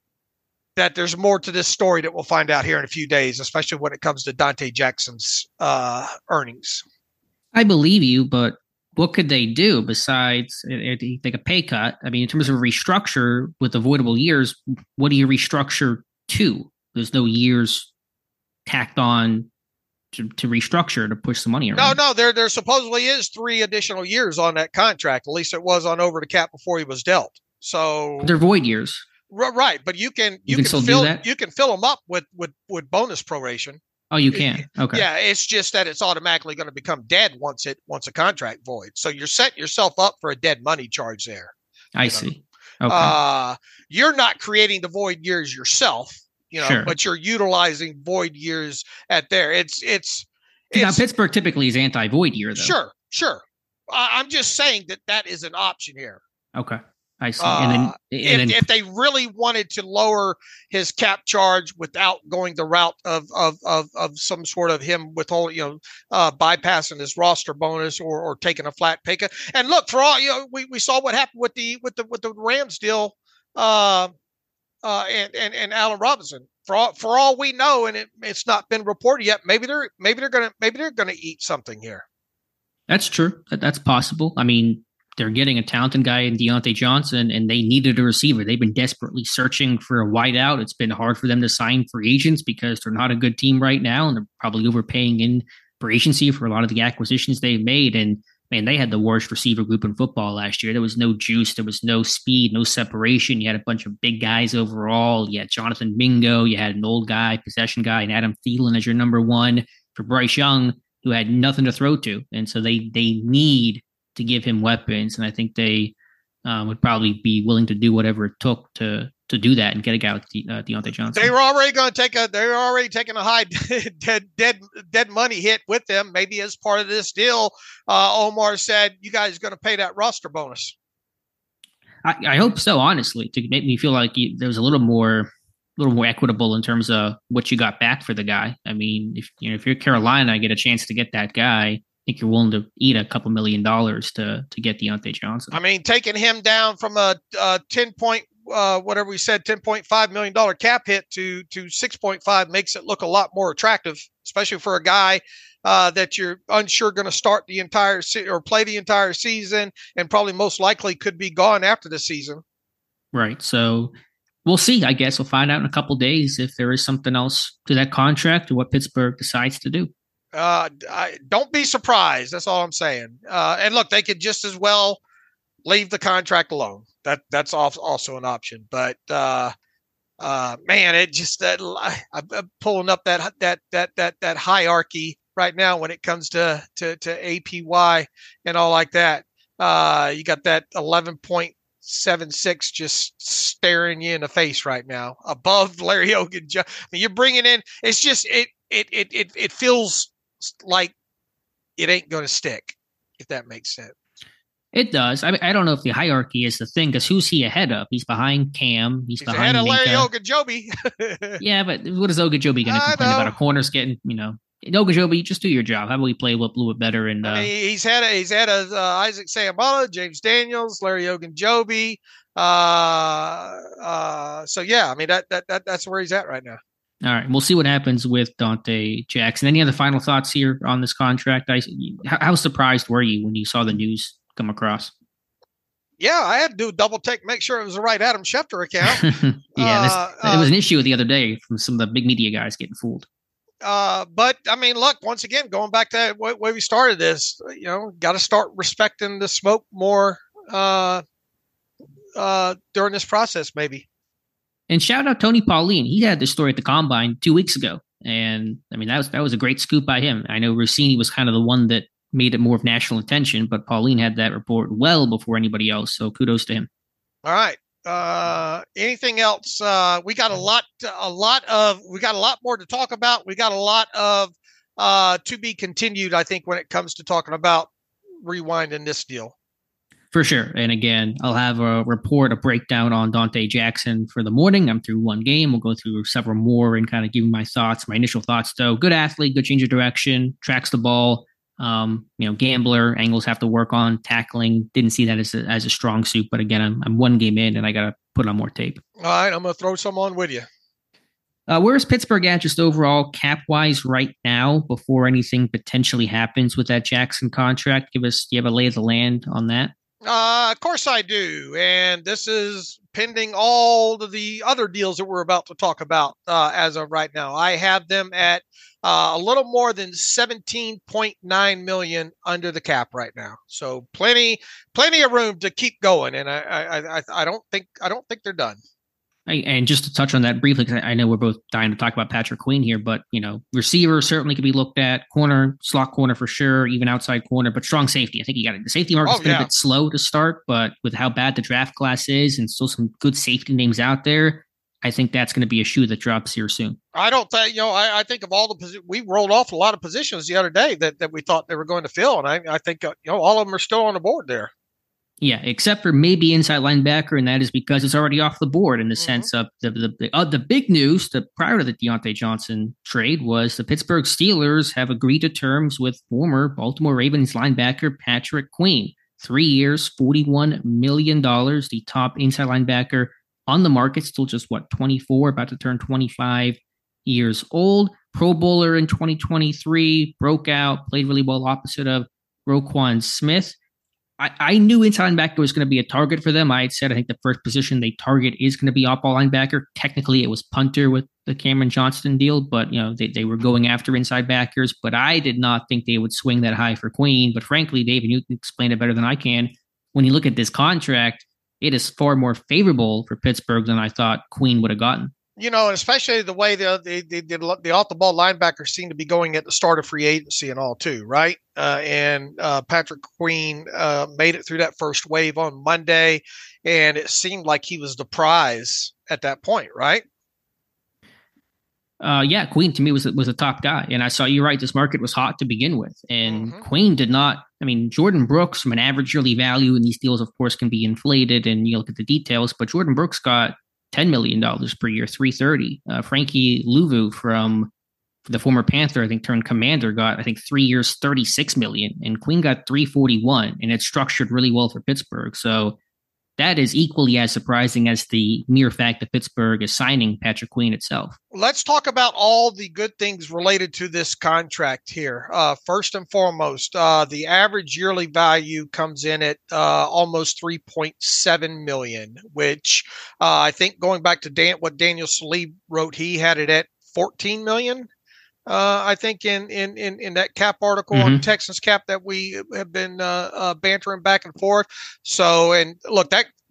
that there's more to this story that we'll find out here in a few days, especially when it comes to Dante Jackson's uh, earnings. I believe you, but what could they do besides take a pay cut? I mean, in terms of restructure with avoidable years, what do you restructure to? There's no years tacked on to, to restructure to push some money around. No, no, there there supposedly is three additional years on that contract. At least it was on over the cap before he was dealt. So they're void years. Right, but you can you, you can, can fill you can fill them up with, with, with bonus proration. Oh, you can. Okay. Yeah, it's just that it's automatically going to become dead once it once a contract void. So you're setting yourself up for a dead money charge there. I see. Know? Okay. Uh, you're not creating the void years yourself. You know, sure. But you're utilizing void years at there. It's, it's, it's now Pittsburgh typically is anti-void year, though. Sure, sure. Uh, I'm just saying that that is an option here. Okay, I see. Uh, and then, and if, then, if they really wanted to lower his cap charge without going the route of of of, of some sort of him withholding, you know, uh, bypassing his roster bonus or or taking a flat pay cut. And look, for all you know, we, we saw what happened with the with the with the Rams deal. Uh, Uh, and, and, and Allen Robinson, for all, for all we know, and it, it's not been reported yet, maybe they're, maybe they're going to, maybe they're going to eat something here. That's true. That, that's possible. I mean, they're getting a talented guy in Deontay Johnson, and they needed a receiver. They've been desperately searching for a wideout. It's been hard for them to sign free agents because they're not a good team right now, and they're probably overpaying in for agency for a lot of the acquisitions they've made. And man, they had the worst receiver group in football last year. There was no juice. There was no speed, no separation. You had a bunch of big guys overall. You had Jonathan Mingo. You had an old guy, possession guy, and Adam Thielen as your number one for Bryce Young, who had nothing to throw to. And so they they need to give him weapons. And I think they um, would probably be willing to do whatever it took to to do that and get a guy like De- uh, Deontay Johnson. They were already going to take a, they were already taking a high dead, dead, dead money hit with them. Maybe as part of this deal, uh, Omar said, you guys are going to pay that roster bonus. I, I hope so, honestly, to make me feel like you, there was a little more, a little more equitable in terms of what you got back for the guy. I mean, if you know, if you're Carolina, I get a chance to get that guy. I think you're willing to eat a couple million dollars to, to get Deontay Johnson. I mean, taking him down from a, a ten point, Uh, whatever we said, ten point five million dollars cap hit to to six point five makes it look a lot more attractive, especially for a guy uh, that you're unsure going to start the entire se- or play the entire season, and probably most likely could be gone after the season. Right. So we'll see. I guess we'll find out in a couple days if there is something else to that contract or what Pittsburgh decides to do. Uh, I, don't be surprised. That's all I'm saying. Uh, and look, they could just as well leave the contract alone. That that's also an option. But uh, uh, man, it just that I'm pulling up that that that that that hierarchy right now when it comes to to, to A P Y and all like that. Uh, you got that eleven point seven six just staring you in the face right now, above Larry Hogan. I mean, you're bringing in. It's just it it it it it feels like it ain't going to stick, if that makes sense. It does. I mean, I don't know if the hierarchy is the thing, because who's he ahead of? He's behind Cam. He's, He's behind ahead of Larry Minka. Ogunjobi. Yeah, but what is Ogunjobi going to complain about? A corner's getting, you know, Ogunjobi, just do your job. How about we play a little bit better? And uh, I mean, he's had a, he's had a, uh, Isaac Sayamala, James Daniels, Larry Ogunjobi. Uh, uh, so yeah, I mean that that that that's where he's at right now. All right, we'll see what happens with Dante Jackson. Any other final thoughts here on this contract? I, how, how surprised were you when you saw the news come across? Yeah, I had to do a double take, make sure it was the right Adam Schefter account. yeah, this, uh, it was an issue the other day from some of the big media guys getting fooled. Uh, but I mean, look, once again, going back to where we started this, you know, got to start respecting the smoke more uh, uh, during this process, maybe. And shout out Tony Pauline. He had this story at the Combine two weeks ago. And I mean, that was, that was a great scoop by him. I know Rossini was kind of the one that made it more of national attention, but Pauline had that report well before anybody else. So kudos to him. All right. Uh, anything else? Uh, we got a lot, a lot of, we got a lot more to talk about. We got a lot of, uh, to be continued, I think, when it comes to talking about rewinding this deal. For sure. And again, I'll have a report, a breakdown on Dante Jackson for the morning. I'm through one game. We'll go through several more and kind of give you my thoughts, my initial thoughts, though. Good athlete, good change of direction, tracks the ball. Um, you know, gambler, angles have to work on tackling. Didn't see that as a, as a strong suit, but again, I'm, I'm one game in and I got to put on more tape. All right. I'm going to throw some on with you. Uh, where's Pittsburgh at just overall cap wise right now before anything potentially happens with that Jackson contract? Give us, do you have a lay of the land on that? Uh, of course I do. And this is pending all of the other deals that we're about to talk about uh, as of right now. I have them at uh, a little more than seventeen point nine million under the cap right now. So plenty, plenty of room to keep going. And I, I, I, I don't think, I don't think they're done. I, and just to touch on that briefly, because I know we're both dying to talk about Patrick Queen here, but, you know, receiver certainly could be looked at, corner, slot corner for sure, even outside corner, but strong safety. I think you got it. The safety market's oh, been yeah. a bit slow to start, but with how bad the draft class is and still some good safety names out there, I think that's going to be a shoe that drops here soon. I don't think, you know, I, I think of all the positions, we rolled off a lot of positions the other day that, that we thought they were going to fill. And I, I think, uh, you know, all of them are still on the board there. Yeah, except for maybe inside linebacker, and that is because it's already off the board in the mm-hmm. sense of the the the, uh, the big news the, prior to the Diontae Johnson trade was the Pittsburgh Steelers have agreed to terms with former Baltimore Ravens linebacker Patrick Queen. Three years, forty-one million dollars, the top inside linebacker on the market, still just, what, twenty-four, about to turn twenty-five years old. Pro Bowler in twenty twenty-three, broke out, played really well opposite of Roquan Smith. I, I knew inside linebacker was going to be a target for them. I had said I think the first position they target is going to be off-ball linebacker. Technically, it was punter with the Cameron Johnston deal, but you know they, they were going after inside backers. But I did not think they would swing that high for Queen. But frankly, David, you can explain it better than I can. When you look at this contract, it is far more favorable for Pittsburgh than I thought Queen would have gotten. You know, and especially the way the the the, the, the off-the-ball linebackers seem to be going at the start of free agency and all too, right? Uh, and uh, Patrick Queen uh, made it through that first wave on Monday, and it seemed like he was the prize at that point, right? Uh, yeah, Queen to me was was a top guy, and I saw you're right. This market was hot to begin with, and mm-hmm. Queen did not. I mean, Jordan Brooks from an average yearly value, and these deals, of course, can be inflated, and you look at the details. But Jordan Brooks got ten million dollars per year, three thirty. Uh, Frankie Louvu from the former Panther, I think turned Commander, got, I think, three years, thirty-six million, and Queen got three forty-one, and it's structured really well for Pittsburgh. So that is equally as surprising as the mere fact that Pittsburgh is signing Patrick Queen itself. Let's talk about all the good things related to this contract here. Uh, first and foremost, uh, the average yearly value comes in at uh, almost three point seven million dollars, which uh, I think going back to Dan, what Daniel Salib wrote, he had it at fourteen million dollars. Uh, I think in, in, in, in that cap article mm-hmm. on Texans cap that we have been uh, uh, bantering back and forth. So, and look, that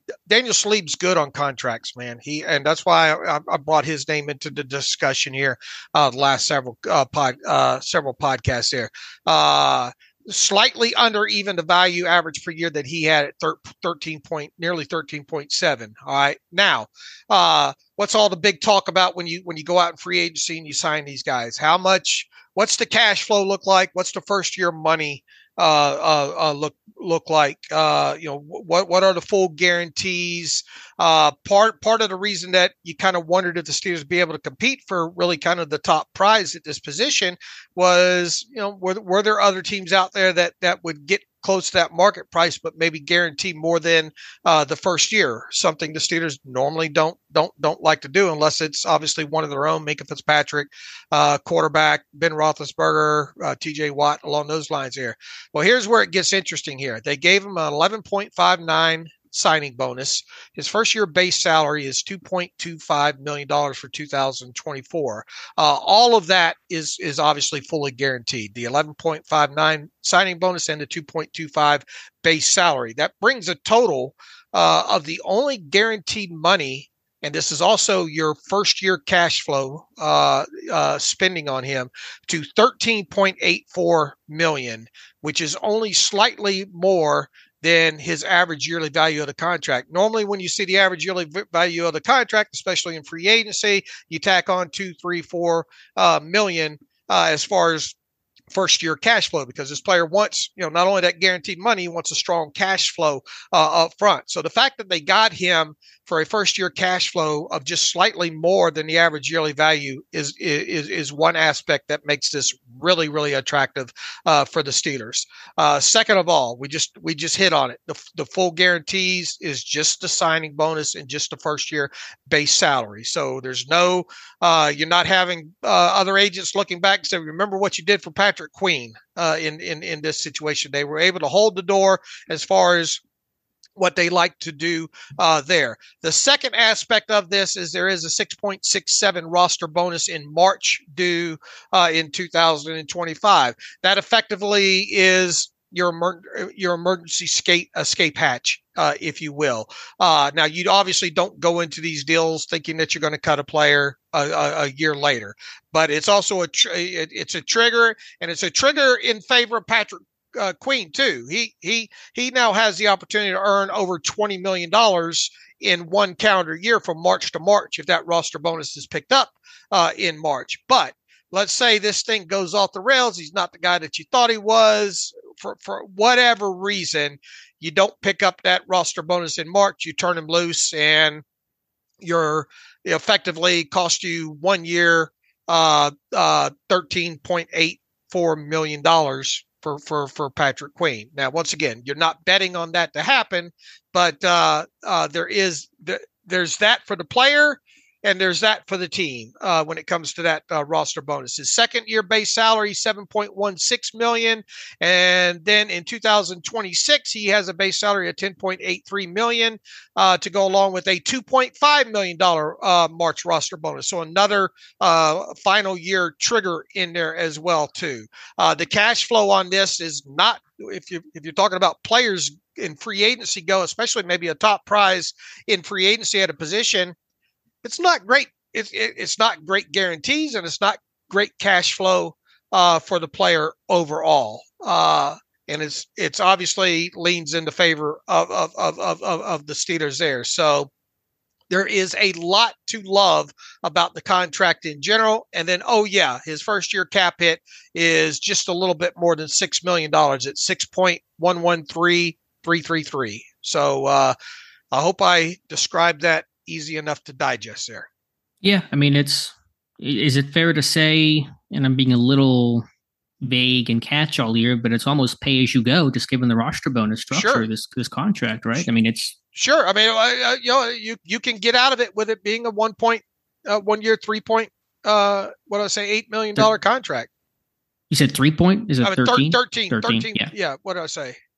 Daniel Sleeb's good on contracts, man. He and that's why I, I brought his name into the discussion here. Uh, the last several uh, pod, uh, several podcasts here. Uh, slightly under even the value average per year that he had at thir- thirteen point, nearly thirteen point seven. All right, now, uh, what's all the big talk about when you when you go out in free agency and you sign these guys? How much? What's the cash flow look like? What's the first year money uh, uh, uh, look look like? Uh, you know, what what are the full guarantees? Uh, part part of the reason that you kind of wondered if the Steelers would be able to compete for really kind of the top prize at this position was, you know, were were there other teams out there that that would get close to that market price, but maybe guarantee more than uh, the first year, something the Steelers normally don't don't don't like to do unless it's obviously one of their own. Minka Fitzpatrick, uh, quarterback, Ben Roethlisberger, uh, T J Watt, along those lines here. Well, here's where it gets interesting here. They gave him an eleven point five nine signing bonus. His first year base salary is two point two five million dollars for two thousand twenty-four. Uh, all of that is is obviously fully guaranteed. The eleven point five nine signing bonus and the two point two five base salary. That brings a total uh, of the only guaranteed money, and this is also your first year cash flow uh, uh, spending on him, to thirteen point eight four million dollars, which is only slightly more than his average yearly value of the contract. Normally, when you see the average yearly value of the contract, especially in free agency, you tack on two, three, four uh, million uh, as far as first year cash flow, because this player wants, you know, not only that guaranteed money, he wants a strong cash flow uh, up front. So the fact that they got him for a first year cash flow of just slightly more than the average yearly value is is is one aspect that makes this really, really attractive uh, for the Steelers. Uh, second of all, we just we just hit on it. The, the full guarantees is just the signing bonus and just the first year base salary. So there's no, uh, you're not having uh, other agents looking back and say, remember what you did for Patrick Queen uh, in, in, in this situation. They were able to hold the door as far as what they like to do uh, there. The second aspect of this is there is a six point six seven roster bonus in March due uh, in two thousand twenty-five. That effectively is your emer- your emergency escape escape hatch, uh, if you will. Uh, now, you obviously don't go into these deals thinking that you're going to cut a player a, a, a year later, but it's also a tr- it's a trigger, and it's a trigger in favor of Patrick Uh, Queen too. He he he now has the opportunity to earn over twenty million dollars in one calendar year from March to March if that roster bonus is picked up uh, in March. But let's say this thing goes off the rails. He's not the guy that you thought he was for for whatever reason. You don't pick up that roster bonus in March. You turn him loose, and you're effectively cost you one year, uh, uh, thirteen point eight four million dollars. For, for, for Patrick Queen. Now, once again, you're not betting on that to happen, but uh, uh, there is th- there's that for the player, and there's that for the team uh, when it comes to that uh, roster bonus. His second year base salary, seven point one six million dollars. And then in two thousand twenty-six, he has a base salary of ten point eight three million dollars uh, to go along with a two point five million dollars uh, March roster bonus. So another uh, final year trigger in there as well, too. Uh, the cash flow on this is not, if you if you're talking about players in free agency go, especially maybe a top prize in free agency at a position, it's not great. It's it, it's not great guarantees, and it's not great cash flow uh, for the player overall. Uh, and it's it's obviously leans in the favor of of, of of of the Steelers there. So there is a lot to love about the contract in general. And then, oh yeah, his first year cap hit is just a little bit more than six million dollars at six point one one three three three three. So uh, I hope I described that easy enough to digest there. Yeah, I mean, it's is it fair to say, and I'm being a little vague and catch-all here, but it's almost pay as you go, just given the roster bonus structure sure. of this this contract, right? I mean, it's sure. I mean, uh, you know, you you can get out of it with it being a one point, uh, one year, three point, uh, what did I say, eight million dollar contract. You said three point? Is it I mean, thirteen? thirteen, thirteen, thirteen, yeah. yeah. What did I say?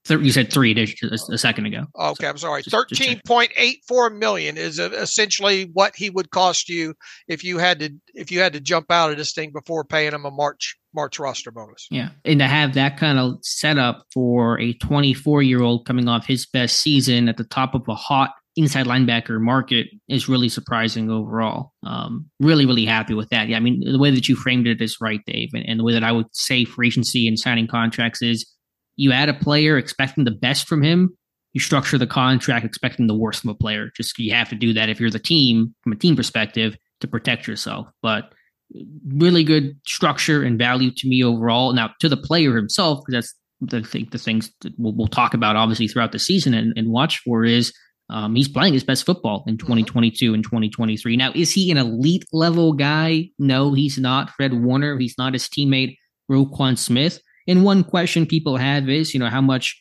You said three a second ago. Okay, so I'm sorry. just, thirteen point eight four million is essentially what he would cost you if you had to if you had to jump out of this thing before paying him a March March roster bonus. Yeah, and to have that kind of setup for a twenty-four year old coming off his best season at the top of a hot inside linebacker market is really surprising overall. Um, really, really happy with that. Yeah, I mean, the way that you framed it is right, Dave, and, and the way that I would say free agency and signing contracts is. You add a player expecting the best from him. You structure the contract expecting the worst from a player. Just you have to do that if you're the team, from a team perspective, to protect yourself. But really good structure and value to me overall. Now, to the player himself, because that's the, thing, the things that we'll, we'll talk about, obviously, throughout the season and, and watch for is um, he's playing his best football in twenty twenty-two and twenty twenty-three. Now, is he an elite level guy? No, he's not. Fred Warner, he's not his teammate, Roquan Smith. And one question people have is, you know, how much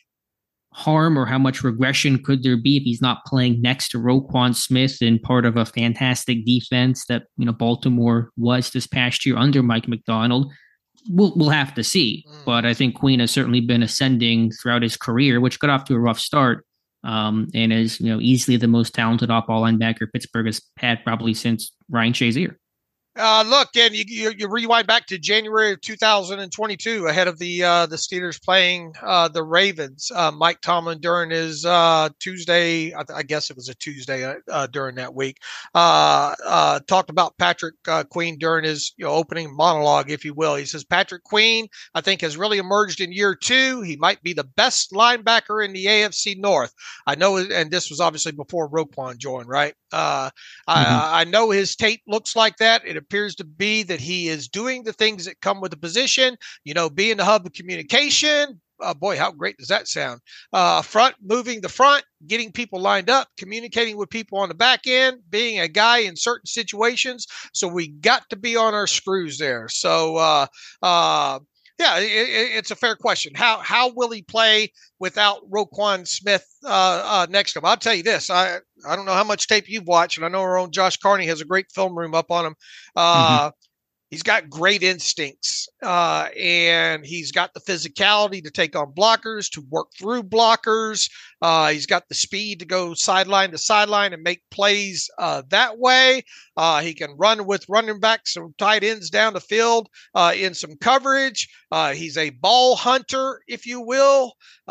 harm or how much regression could there be if he's not playing next to Roquan Smith in part of a fantastic defense that, you know, Baltimore was this past year under Mike Macdonald? We'll, we'll have to see. Mm. But I think Queen has certainly been ascending throughout his career, which got off to a rough start um, and is, you know, easily the most talented off-ball linebacker Pittsburgh has had probably since Ryan Shazier. Uh, look, and you, you you rewind back to January of two thousand twenty-two, ahead of the uh, the Steelers playing uh, the Ravens. Uh, Mike Tomlin during his uh, Tuesday, I, I guess it was a Tuesday uh, during that week, uh, uh, talked about Patrick uh, Queen during his you know, opening monologue, if you will. He says Patrick Queen, I think, has really emerged in year two. He might be the best linebacker in the A F C North. I know, and this was obviously before Roquan joined, right? Uh, mm-hmm. I, I know his tape looks like that. It appears to be that he is doing the things that come with the position, you know, being the hub of communication. Uh, boy, how great does that sound? Uh, front, moving the front, getting people lined up, communicating with people on the back end, being a guy in certain situations. So we got to be on our screws there. So, uh, uh, yeah, it, it's a fair question. How how will he play without Roquan Smith uh, uh, next to him? I'll tell you this. I I don't know how much tape you've watched, and I know our own Josh Carney has a great film room up on him. Uh, mm-hmm. He's got great instincts, uh, and he's got the physicality to take on blockers, to work through blockers. Uh, he's got the speed to go sideline to sideline and make plays uh, that way. Uh, he can run with running backs and tight ends down the field uh, in some coverage. Uh, he's a ball hunter, if you will.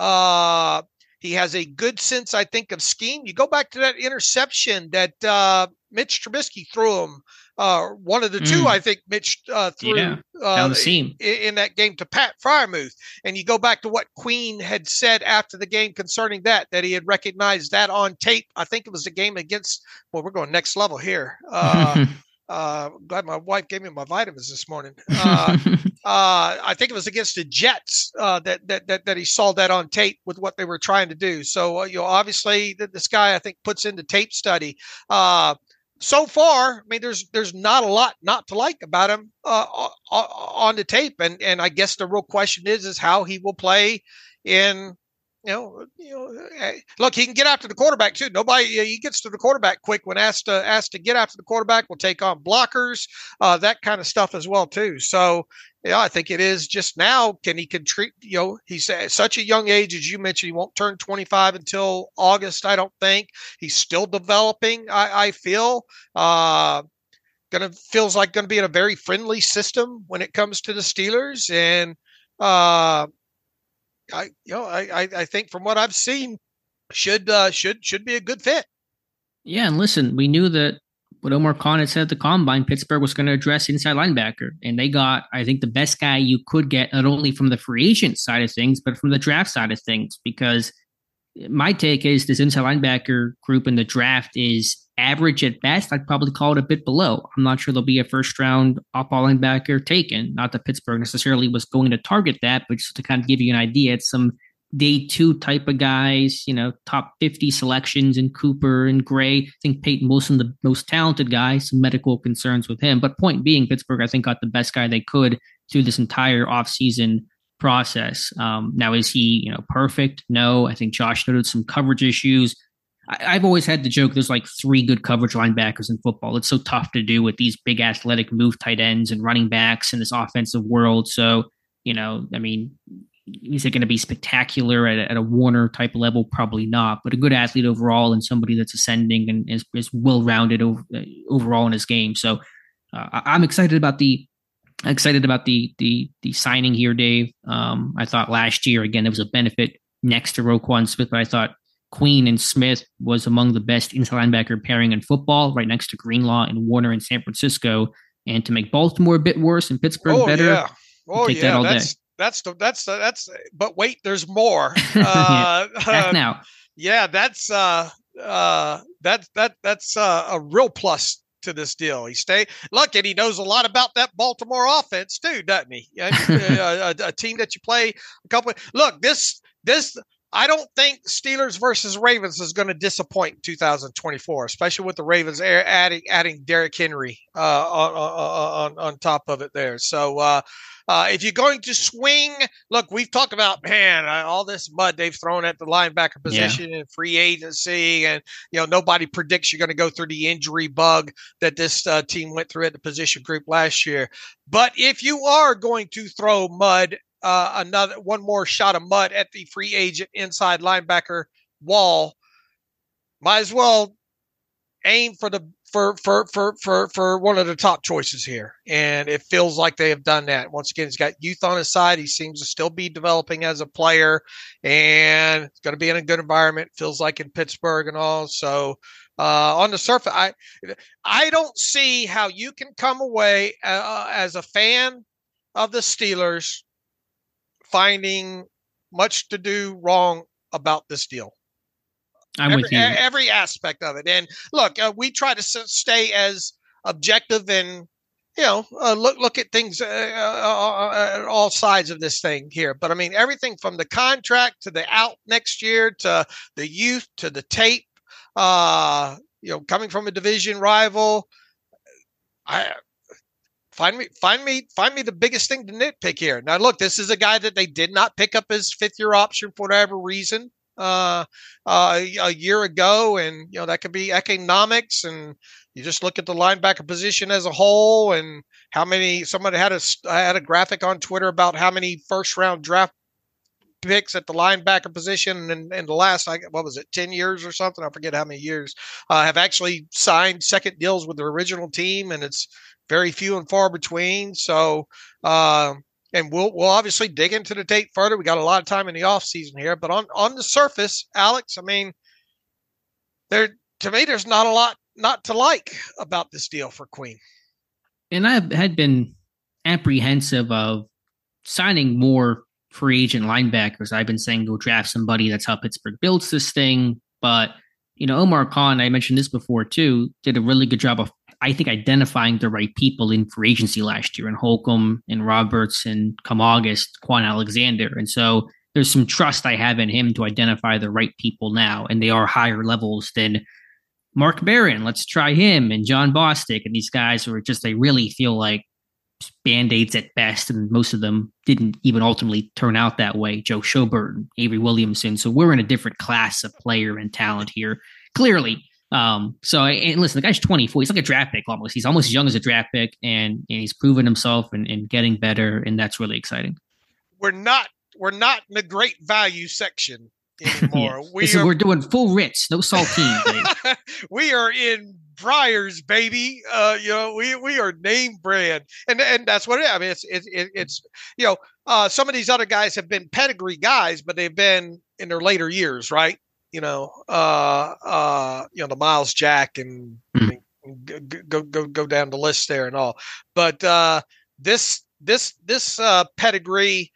Uh, he has a good sense, I think, of scheme. You go back to that interception that uh, Mitch Trubisky threw him. Uh, one of the two, mm. I think, Mitch uh, threw yeah, uh, down the seam. In, in that game to Pat Freiermuth. And you go back to what Queen had said after the game concerning that, that he had recognized that on tape. I think it was the game against, well, we're going next level here. Uh, uh, glad my wife gave me my vitamins this morning. Uh, uh, I think it was against the Jets uh, that, that that that he saw that on tape with what they were trying to do. So, uh, you know, obviously this guy, I think, puts into tape study. Uh, So far, I mean, there's there's not a lot not to like about him uh, on the tape, and and I guess the real question is is how he will play in, you know, you know. Look, he can get after the quarterback too. Nobody he gets to the quarterback quick when asked to asked to get after the quarterback. Will take on blockers, uh, that kind of stuff as well too. So. Yeah, I think it is just now. Can he contribute? You know, he's at such a young age, as you mentioned. He won't turn twenty-five until August, I don't think. He's still developing, I, I feel. Uh, gonna feels like going to be in a very friendly system when it comes to the Steelers, and uh, I, you know, I, I think from what I've seen, should uh, should should be a good fit. Yeah, and listen, we knew that. What Omar Khan had said at the Combine, Pittsburgh was going to address inside linebacker. And they got, I think, the best guy you could get, not only from the free agent side of things, but from the draft side of things. Because my take is this inside linebacker group in the draft is average at best. I'd probably call it a bit below. I'm not sure there'll be a first round off-ball linebacker taken. Not that Pittsburgh necessarily was going to target that, but just to kind of give you an idea, it's some day two type of guys, you know, top fifty selections in Cooper and Gray. I think Peyton Wilson, the most talented guy, some medical concerns with him. But point being, Pittsburgh, I think, got the best guy they could through this entire offseason process. Um, now, is he, you know, perfect? No. I think Josh noted some coverage issues. I, I've always had the joke, there's like three good coverage linebackers in football. It's so tough to do with these big athletic move tight ends and running backs in this offensive world. So, you know, I mean, is it going to be spectacular at a, at a Warner type level? Probably not, but a good athlete overall and somebody that's ascending and is, is well-rounded over, uh, overall in his game. So uh, I'm excited about the excited about the the the signing here, Dave. Um, I thought last year, again, it was a benefit next to Roquan Smith, but I thought Queen and Smith was among the best inside linebacker pairing in football, right next to Greenlaw and Warner in San Francisco. And to make Baltimore a bit worse and Pittsburgh oh, better, yeah. Oh, take yeah. that all that's, day. That's the, that's the, that's, but wait, there's more. Uh, yeah. Back now. Yeah, that's, uh, uh, that, that, that's uh, a real plus to this deal. He stay look, and he knows a lot about that Baltimore offense too, doesn't he? a, a, a team that you play a couple of, look, this, this, I don't think Steelers versus Ravens is going to disappoint in two thousand twenty-four, especially with the Ravens adding adding Derrick Henry uh, on, on on top of it there. So uh, uh, if you're going to swing, look, we've talked about man all this mud they've thrown at the linebacker position yeah. and free agency, and you know nobody predicts you're going to go through the injury bug that this uh, team went through at the position group last year. But if you are going to throw mud. Uh, another one more shot of mud at the free agent inside linebacker wall. Might as well aim for the for for for for for one of the top choices here, and it feels like they have done that. Once again, he's got youth on his side. He seems to still be developing as a player, and it's going to be in a good environment. Feels like in Pittsburgh and all. So uh, on the surface, I I don't see how you can come away uh, as a fan of the Steelers finding much to do wrong about this deal. I'm every, with you. Every aspect of it. And look, uh, we try to stay as objective and, you know, uh, look, look at things uh, uh, at all sides of this thing here. But I mean, everything from the contract to the out next year, to the youth, to the tape, uh, you know, coming from a division rival, I, Find me, find me, find me the biggest thing to nitpick here. Now, look, this is a guy that they did not pick up his fifth year option for whatever reason uh, uh, a year ago, and you know that could be economics. And you just look at the linebacker position as a whole, and how many. Somebody had a had a graphic on Twitter about how many first round draft picks at the linebacker position in, in the last, what was it, ten years or something? I forget how many years uh, have actually signed second deals with the original team, and it's very few and far between. So, uh, and we'll we'll obviously dig into the tape further. We got a lot of time in the off season here, but on, on the surface, Alex, I mean, there to me, there's not a lot not to like about this deal for Queen. And I had been apprehensive of signing more free agent linebackers. I've been saying go draft somebody. That's how Pittsburgh builds this thing. But you know, Omar Khan, I mentioned this before too, did a really good job of, I think, identifying the right people in free agency last year, and Holcomb and Roberts, and come August, Quan Alexander. And so there's some trust I have in him to identify the right people now, and they are higher levels than Mark Barron. Let's try him, and John Bostic, and these guys who are just, they really feel like Band-Aids at best, and most of them didn't even ultimately turn out that way. Joe Schobert, Avery Williamson. So we're in a different class of player and talent here, clearly. Um, so, and listen, the guy's twenty-four. He's like a draft pick almost. He's almost as young as a draft pick, and, and he's proven himself and, and getting better, and that's really exciting. We're not we're not in the great value section anymore. yeah. we Listen, are, we're doing full Ritz, no saltine. We are in Briars, baby. Uh, you know, we we are name brand, and and that's what it is. I mean, it's it's it, it's you know, uh, some of these other guys have been pedigree guys, but they've been in their later years, right? You know, uh, uh, you know, the Miles Jack and mm. go, go, go down the list there and all. But uh, this, this, this uh, pedigree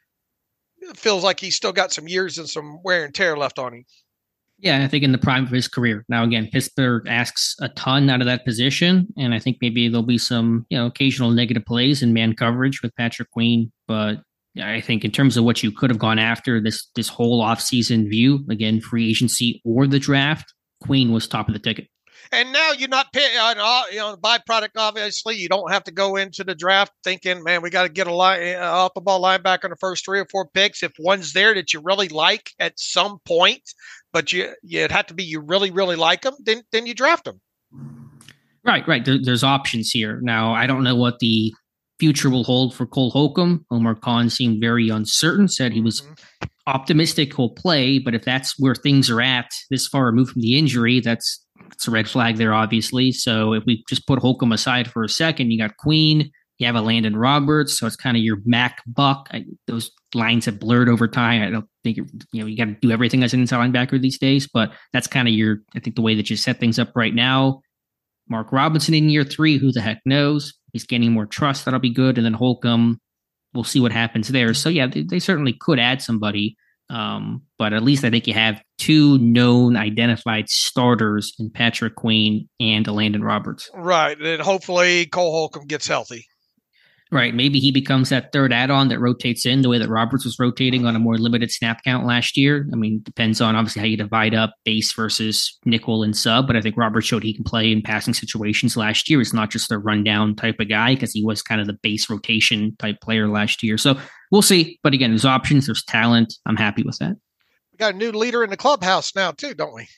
feels like he's still got some years and some wear and tear left on him. Yeah, I think in the prime of his career. Now, again, Pittsburgh asks a ton out of that position, and I think maybe there'll be some, you know, occasional negative plays in man coverage with Patrick Queen, but I think in terms of what you could have gone after this this whole offseason view, again, free agency or the draft, Queen was top of the ticket. And now you're not paying, uh, you know, the byproduct, obviously, you don't have to go into the draft thinking, man, we got to get a line, uh, off the ball linebacker in the first three or four picks. If one's there that you really like at some point, but you, you'd have to be, you really, really like them, then, then you draft them. Right, right. There, there's options here. Now, I don't know what the future will hold for Cole Holcomb. Omar Khan seemed very uncertain, said he was mm-hmm. optimistic he'll play, but if that's where things are at this far removed from the injury, that's, that's a red flag there, obviously. So if we just put Holcomb aside for a second, you got Queen, you have a Landon Roberts, so it's kind of your Mac Buck. I, those lines have blurred over time. I don't think, you know, you got to do everything as an inside linebacker these days, but that's kind of your, I think the way that you set things up right now. Mark Robinson in year three, who the heck knows? He's gaining more trust. That'll be good. And then Holcomb, we'll see what happens there. So, yeah, they, they certainly could add somebody. Um, but at least I think you have two known identified starters in Patrick Queen and Landon Roberts. Right. And hopefully Cole Holcomb gets healthy. Right. Maybe he becomes that third add-on that rotates in the way that Roberts was rotating on a more limited snap count last year. I mean, depends on obviously how you divide up base versus nickel and sub, but I think Roberts showed he can play in passing situations last year. He's not just a rundown type of guy because he was kind of the base rotation type player last year. So we'll see. But again, there's options, there's talent. I'm happy with that. We got a new leader in the clubhouse now too, don't we?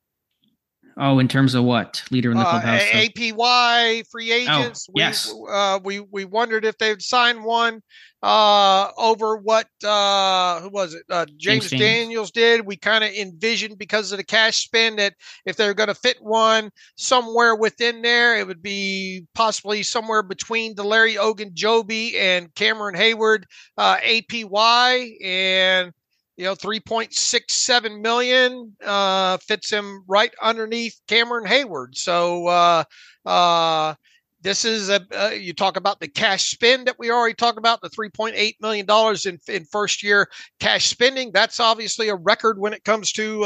Oh, in terms of what? Leader in the clubhouse? Uh, A P Y, free agents. Oh, we, yes. Uh, we, we wondered if they would sign one uh, over what, uh, who was it? Uh, James, James Daniels did. We kind of envisioned because of the cash spend that if they're going to fit one somewhere within there, it would be possibly somewhere between Larry Ogunjobi and Cameron Hayward, uh, A P Y. And you know, three point six seven million uh, fits him right underneath Cameron Hayward. So uh, uh, this is a uh, you talk about the cash spend that we already talked about, the three point eight million dollars in in first year cash spending. That's obviously a record when it comes to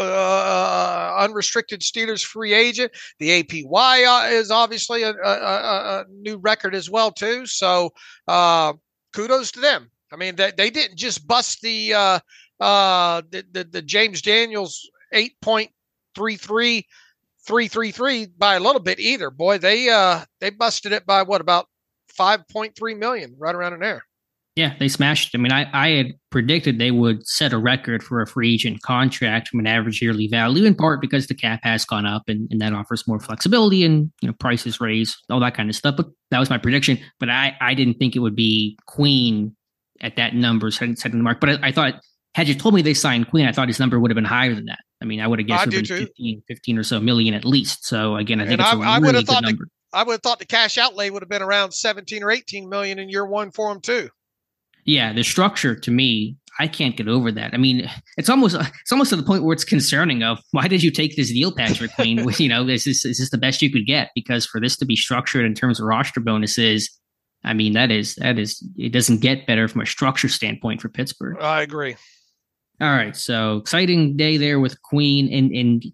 uh, unrestricted Steelers free agent. The A P Y uh, is obviously a, a, a, a new record as well too. So uh, kudos to them. I mean, they, they didn't just bust the uh, uh, the, the, the James Daniels eight point three three three three three by a little bit either. Boy, they uh, they busted it by what, about five point three million, right around in there. Yeah, they smashed. I mean, I, I had predicted they would set a record for a free agent contract from an average yearly value, in part because the cap has gone up and, and that offers more flexibility and, you know, prices raised, all that kind of stuff. But that was my prediction. But I, I didn't think it would be Queen at that number setting, setting the mark. But I, I thought, had you told me they signed Queen, I thought his number would have been higher than that. I mean, I would have guessed it would have been fifteen, fifteen or so million at least. So again, I think and it's I, a really good number. The, I would have thought the cash outlay would have been around seventeen or eighteen million in year one for him too. Yeah, the structure to me, I can't get over that. I mean, it's almost it's almost to the point where it's concerning of why did you take this deal, Patrick Queen? You know, is this is this the best you could get? Because for this to be structured in terms of roster bonuses, I mean, that is that is it doesn't get better from a structure standpoint for Pittsburgh. I agree. All right, so exciting day there with Queen, and and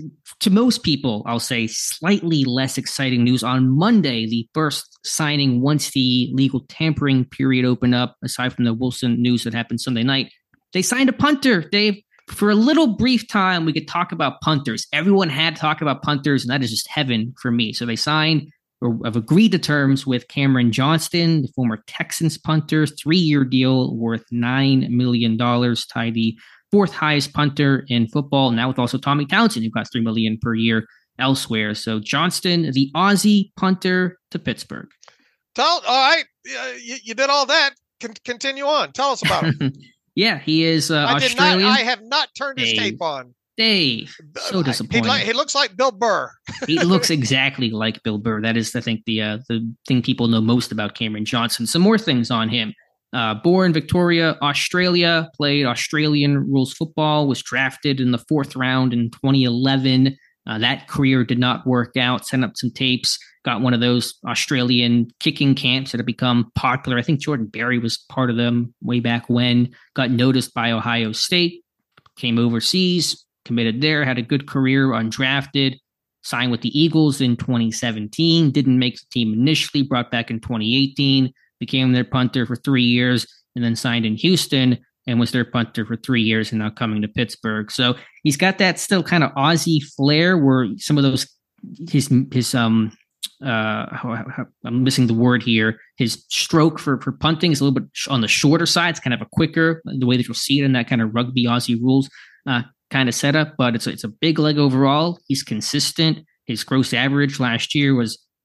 to most people, I'll say slightly less exciting news on Monday. The first signing once the legal tampering period opened up, aside from the Wilson news that happened Sunday night, they signed a punter. Dave, for a little brief time, we could talk about punters. Everyone had to talk about punters, and that is just heaven for me. So they signed or have agreed to terms with Cameron Johnston, the former Texans punter, three-year deal worth nine million dollars, tied the fourth highest punter in football, now with also Tommy Townsend, who got three million dollars per year elsewhere. So Johnston, the Aussie punter to Pittsburgh. Tell, all right, uh, you, you did all that. Con- continue on. Tell us about him. Yeah, he is uh, I Australian. Did not, I have not turned his Dave. tape on. Dave, so disappointing. He, like, he looks like Bill Burr. He looks exactly like Bill Burr. That is, I think, the uh, the thing people know most about Cameron Johnston. Some more things on him. Uh, born Victoria, Australia, played Australian rules football, was drafted in the fourth round in twenty eleven. Uh, that career did not work out. Sent up some tapes, got one of those Australian kicking camps that have become popular. I think Jordan Berry was part of them way back when. Got noticed by Ohio State, came overseas, committed there, had a good career, undrafted, signed with the Eagles in twenty seventeen, didn't make the team initially, brought back in twenty eighteen, became their punter for three years, and then signed in Houston and was their punter for three years and now coming to Pittsburgh. So he's got that still kind of Aussie flair where some of those, his, his um, uh, I'm missing the word here, his stroke for, for punting is a little bit on the shorter side. It's kind of a quicker, the way that you'll see it in that kind of rugby Aussie rules uh, kind of setup, but it's a, it's a big leg overall. He's consistent. His gross average last year was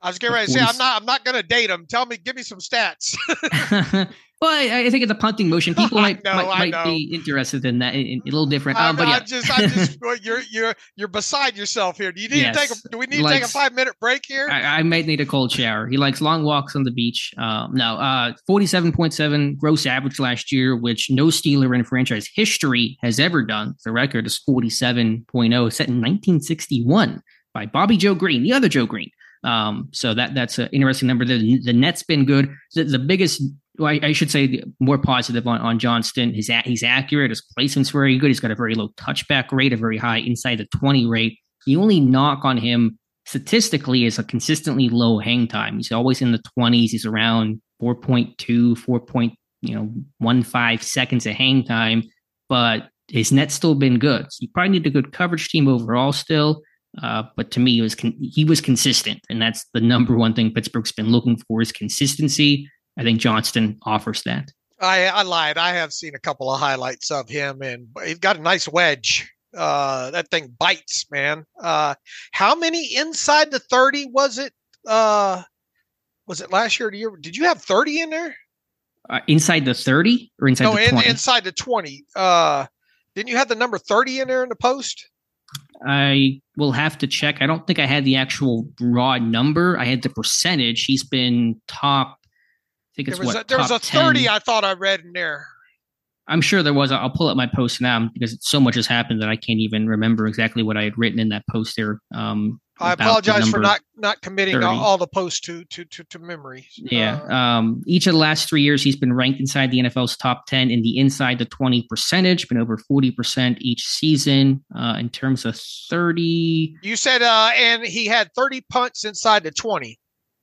I was getting ready to say, I'm not, I'm not going to date him. Tell me, give me some stats. Well, I, I think it's a punting motion. People might know, might, might be interested in that. A little different. Um, I'm, but yeah. I'm just, I'm just, you're, you're, you're beside yourself here. Do you need yes. to take a, do we need to take a five minute break here? I, I might need a cold shower. He likes long walks on the beach. Um, no, uh, forty-seven point seven gross average last year, which no Steeler in franchise history has ever done. The record is forty-seven point oh, set in nineteen sixty-one by Bobby Joe Green, the other Joe Green. Um, so that that's an interesting number. The, the net's been good. The, the biggest, well, I, I should say, more positive on, on Johnston. He's at, he's accurate. His placement's very good. He's got a very low touchback rate, a very high inside the twenty rate. The only knock on him statistically is a consistently low hang time. He's always in the twenties. He's around four point two, four point one five seconds of hang time, but his net's still been good. So you probably need a good coverage team overall still. Uh, but to me, it was con- he was consistent, and that's the number one thing Pittsburgh's been looking for is consistency. I think Johnston offers that. I, I lied. I have seen a couple of highlights of him, and he's got a nice wedge. Uh, that thing bites, man. Uh, how many inside the thirty was it? Uh, was it last year or the year? Did you have thirty in there? Uh, inside the thirty or inside no, the twenty? In, inside the twenty. Uh, didn't you have the number thirty in there in the post? I will have to check. I don't think I had the actual raw number. I had the percentage. He's been top. I think it's there was what a, there was a thirty. I thought I read in there. I'm sure there was. I'll pull up my post now because so much has happened that I can't even remember exactly what I had written in that post there. Um, I apologize for not, not committing all, all the posts to, to, to, to memory. Yeah. Uh, um, each of the last three years, he's been ranked inside the N F L's top ten in the inside the twenty percentage, been over forty percent each season. Uh, in terms of thirty. You said, uh, and he had thirty punts inside the twenty.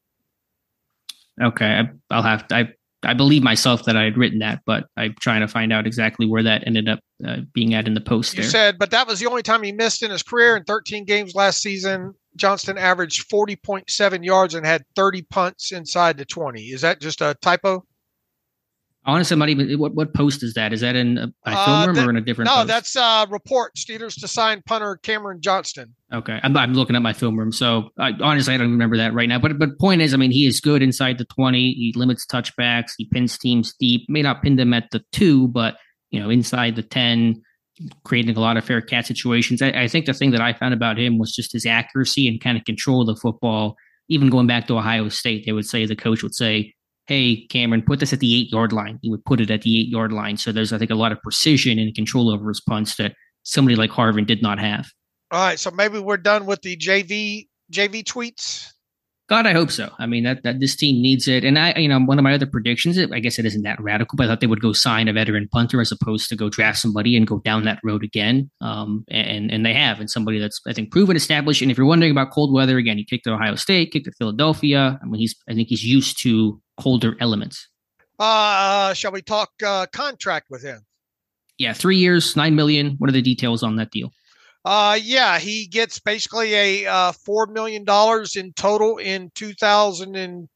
Okay. I, I'll have to, I, I believe myself that I had written that, but I'm trying to find out exactly where that ended up uh, being at in the post you there. said, but that was the only time he missed in his career. In thirteen games last season, Johnston averaged forty point seven yards and had thirty punts inside the twenty. Is that just a typo? Honestly, I'm not even. What, what post is that? Is that in a film uh, room that, or in a different? No, post? that's uh report. Steelers to sign punter Cameron Johnston. Okay, I'm, I'm looking at my film room, so I, honestly, I don't remember that right now. But but point is, I mean, he is good inside the twenty. He limits touchbacks. He pins teams deep. May not pin them at the two, but you know, inside the ten, creating a lot of fair catch situations. I, I think the thing that I found about him was just his accuracy and kind of control of the football. Even going back to Ohio State, they would say the coach would say, hey, Cameron, put this at the eight-yard line. He would put it at the eight-yard line. So there's, I think, a lot of precision and control over his punts that somebody like Harvin did not have. All right, so maybe we're done with the J V J V tweets. God, I hope so. I mean, that, that this team needs it. And I, you know, one of my other predictions, I guess it isn't that radical, but I thought they would go sign a veteran punter as opposed to go draft somebody and go down that road again. Um, and and they have, and somebody that's, I think, proven, established. And if you're wondering about cold weather, again, he kicked at Ohio State, kicked at Philadelphia. I mean, he's, I think he's used to colder elements. Uh, shall we talk uh, contract with him? Yeah, three years, nine million. What are the details on that deal? Uh, yeah, he gets basically a uh, four million dollars in total in two thousand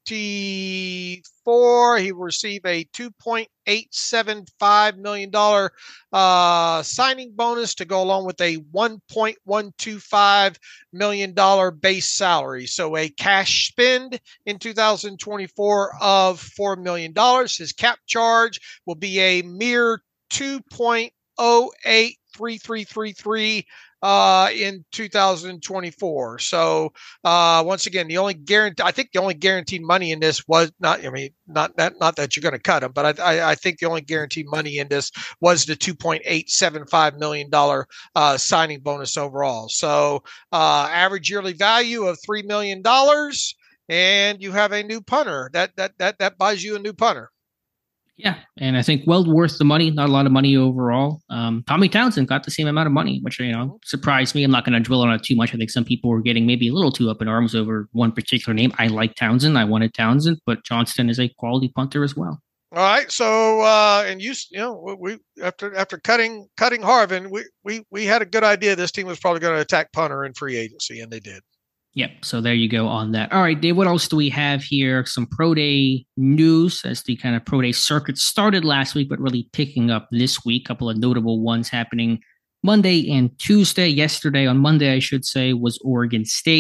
twenty-four. He will receive a two point eight seven five million dollars uh, signing bonus to go along with a one point one two five million dollars base salary. So a cash spend in two thousand twenty-four of four million dollars. His cap charge will be a mere two point oh eight three three three three uh, in two thousand twenty-four. So uh, once again, the only guarantee, I think the only guaranteed money in this was not, I mean, not that, not that you're going to cut him, but I, I, I think the only guaranteed money in this was the two point eight seven five million dollars uh, signing bonus overall. So uh, average yearly value of three million dollars, and you have a new punter. That, that, that, that buys you a new punter. Yeah, and I think well worth the money. Not a lot of money overall. Um, Tommy Townsend got the same amount of money, which, you know, surprised me. I'm not going to drill on it too much. I think some people were getting maybe a little too up in arms over one particular name. I like Townsend. I wanted Townsend, but Johnston is a quality punter as well. All right. So, uh, and you, you know, we after after cutting cutting Harvin, we we we had a good idea this team was probably going to attack punter in free agency, and they did. Yep. So there you go on that. All right, Dave, what else do we have here? Some pro day news as the kind of pro day circuit started last week, but really picking up this week. A couple of notable ones happening Monday and Tuesday. Yesterday on Monday, I should say, was Oregon State.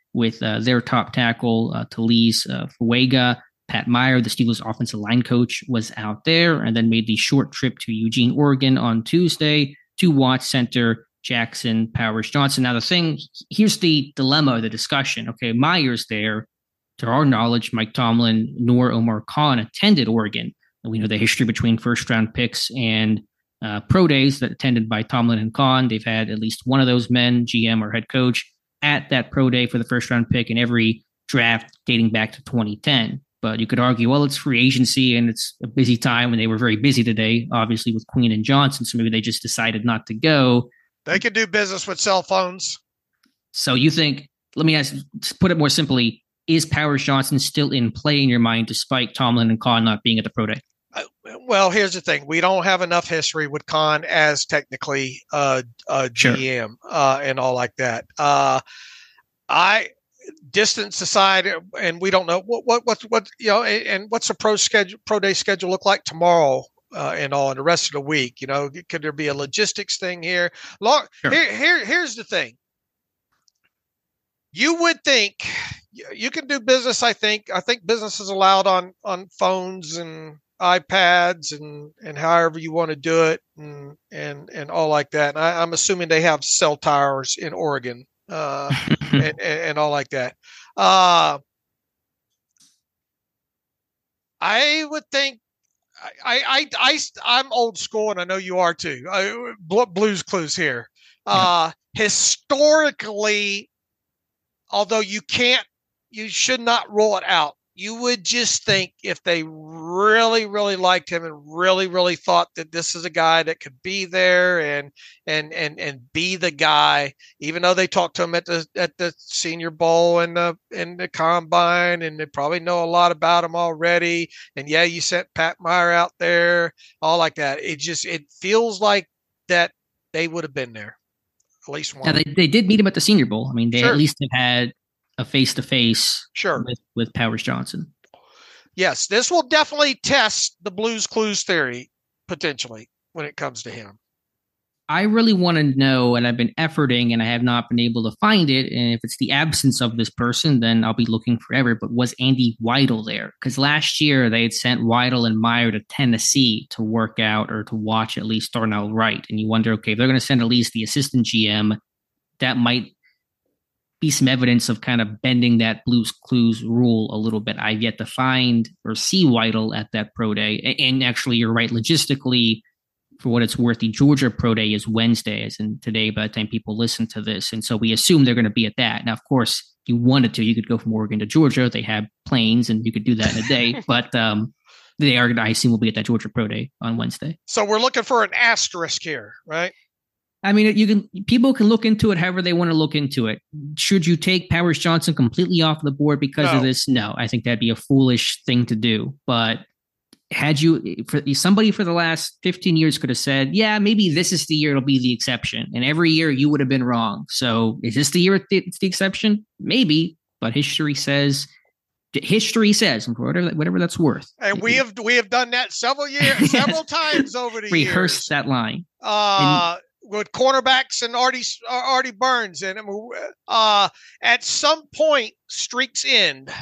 with uh, their top tackle, uh, Talise uh, Fuega. Pat Meyer, the Steelers offensive line coach, was out there and then made the short trip to Eugene, Oregon on Tuesday to watch center Jackson Powers Johnson. Now, the thing, here's the dilemma of the discussion. Okay, Meyer's there. To our knowledge, Mike Tomlin nor Omar Khan attended Oregon. And we know the history between first round picks and uh, pro days that attended by Tomlin and Khan. They've had at least one of those men, G M or head coach, at that pro day for the first round pick in every draft dating back to twenty ten. But you could argue, well, it's free agency and it's a busy time, and they were very busy today, obviously, with Queen and Johnson. So maybe they just decided not to go. They could do business with cell phones. So you think, let me ask, put it more simply, is Powers Johnson still in play in your mind despite Tomlin and Khan not being at the pro day? Uh, well, here's the thing. We don't have enough history with Khan as technically uh, a G M sure. uh, and all like that. Uh, I... Distance aside, and we don't know what what what, what you know, and what's the pro schedule, pro day schedule look like tomorrow, uh, and all, and the rest of the week. You know, could there be a logistics thing here? Long, sure. Here, here, here's the thing. You would think you can do business. I think I think business is allowed on on phones and iPads and and however you want to do it, and and and all like that. And I, I'm assuming they have cell towers in Oregon. Uh, and, and, and all like that. Uh, I would think I, I, I, I'm old school, and I know you are too. I, Blues Clues here. Uh, yeah. Historically, although you can't, you should not rule it out. You would just think if they really, really liked him and really, really thought that this is a guy that could be there and and and and be the guy, even though they talked to him at the at the Senior Bowl and the and the Combine, and they probably know a lot about him already. And yeah, you sent Pat Meyer out there, all like that. It just it feels like that they would have been there at least one. Yeah, they they did meet him at the Senior Bowl. I mean, they sure. at least have had a face-to-face sure. with, with Powers Johnson. Yes, this will definitely test the Blues Clues theory potentially when it comes to him. I really want to know, and I've been efforting and I have not been able to find it. And if it's the absence of this person, then I'll be looking forever. But was Andy Weidel there? Because last year they had sent Weidel and Meyer to Tennessee to work out or to watch at least Darnell Wright. And you wonder, okay, if they're going to send at least the assistant G M, that might be some evidence of kind of bending that Blues Clues rule a little bit. I've yet to find or see Weidel at that pro day. And actually, you're right. Logistically, for what it's worth, the Georgia pro day is Wednesday, as in today by the time people listen to this. And so we assume they're going to be at that. Now, of course, if you wanted to, you could go from Oregon to Georgia. They have planes and you could do that in a day. But um, they are, I assume, will be at that Georgia pro day on Wednesday. So we're looking for an asterisk here, right? I mean, you can people can look into it however they want to look into it. Should you take Powers Johnson completely off the board because no. of this? No, I think that'd be a foolish thing to do. But had you, for somebody for the last fifteen years could have said, yeah, maybe this is the year it'll be the exception. And every year you would have been wrong. So is this the year it's the exception? Maybe. But history says, history says, whatever, whatever that's worth. And we have we have done that several years, several times over the Rehearsed years. Rehearsed that line. Uh, and, with cornerbacks and Artie, Artie Burns. And uh, at some point, streaks end.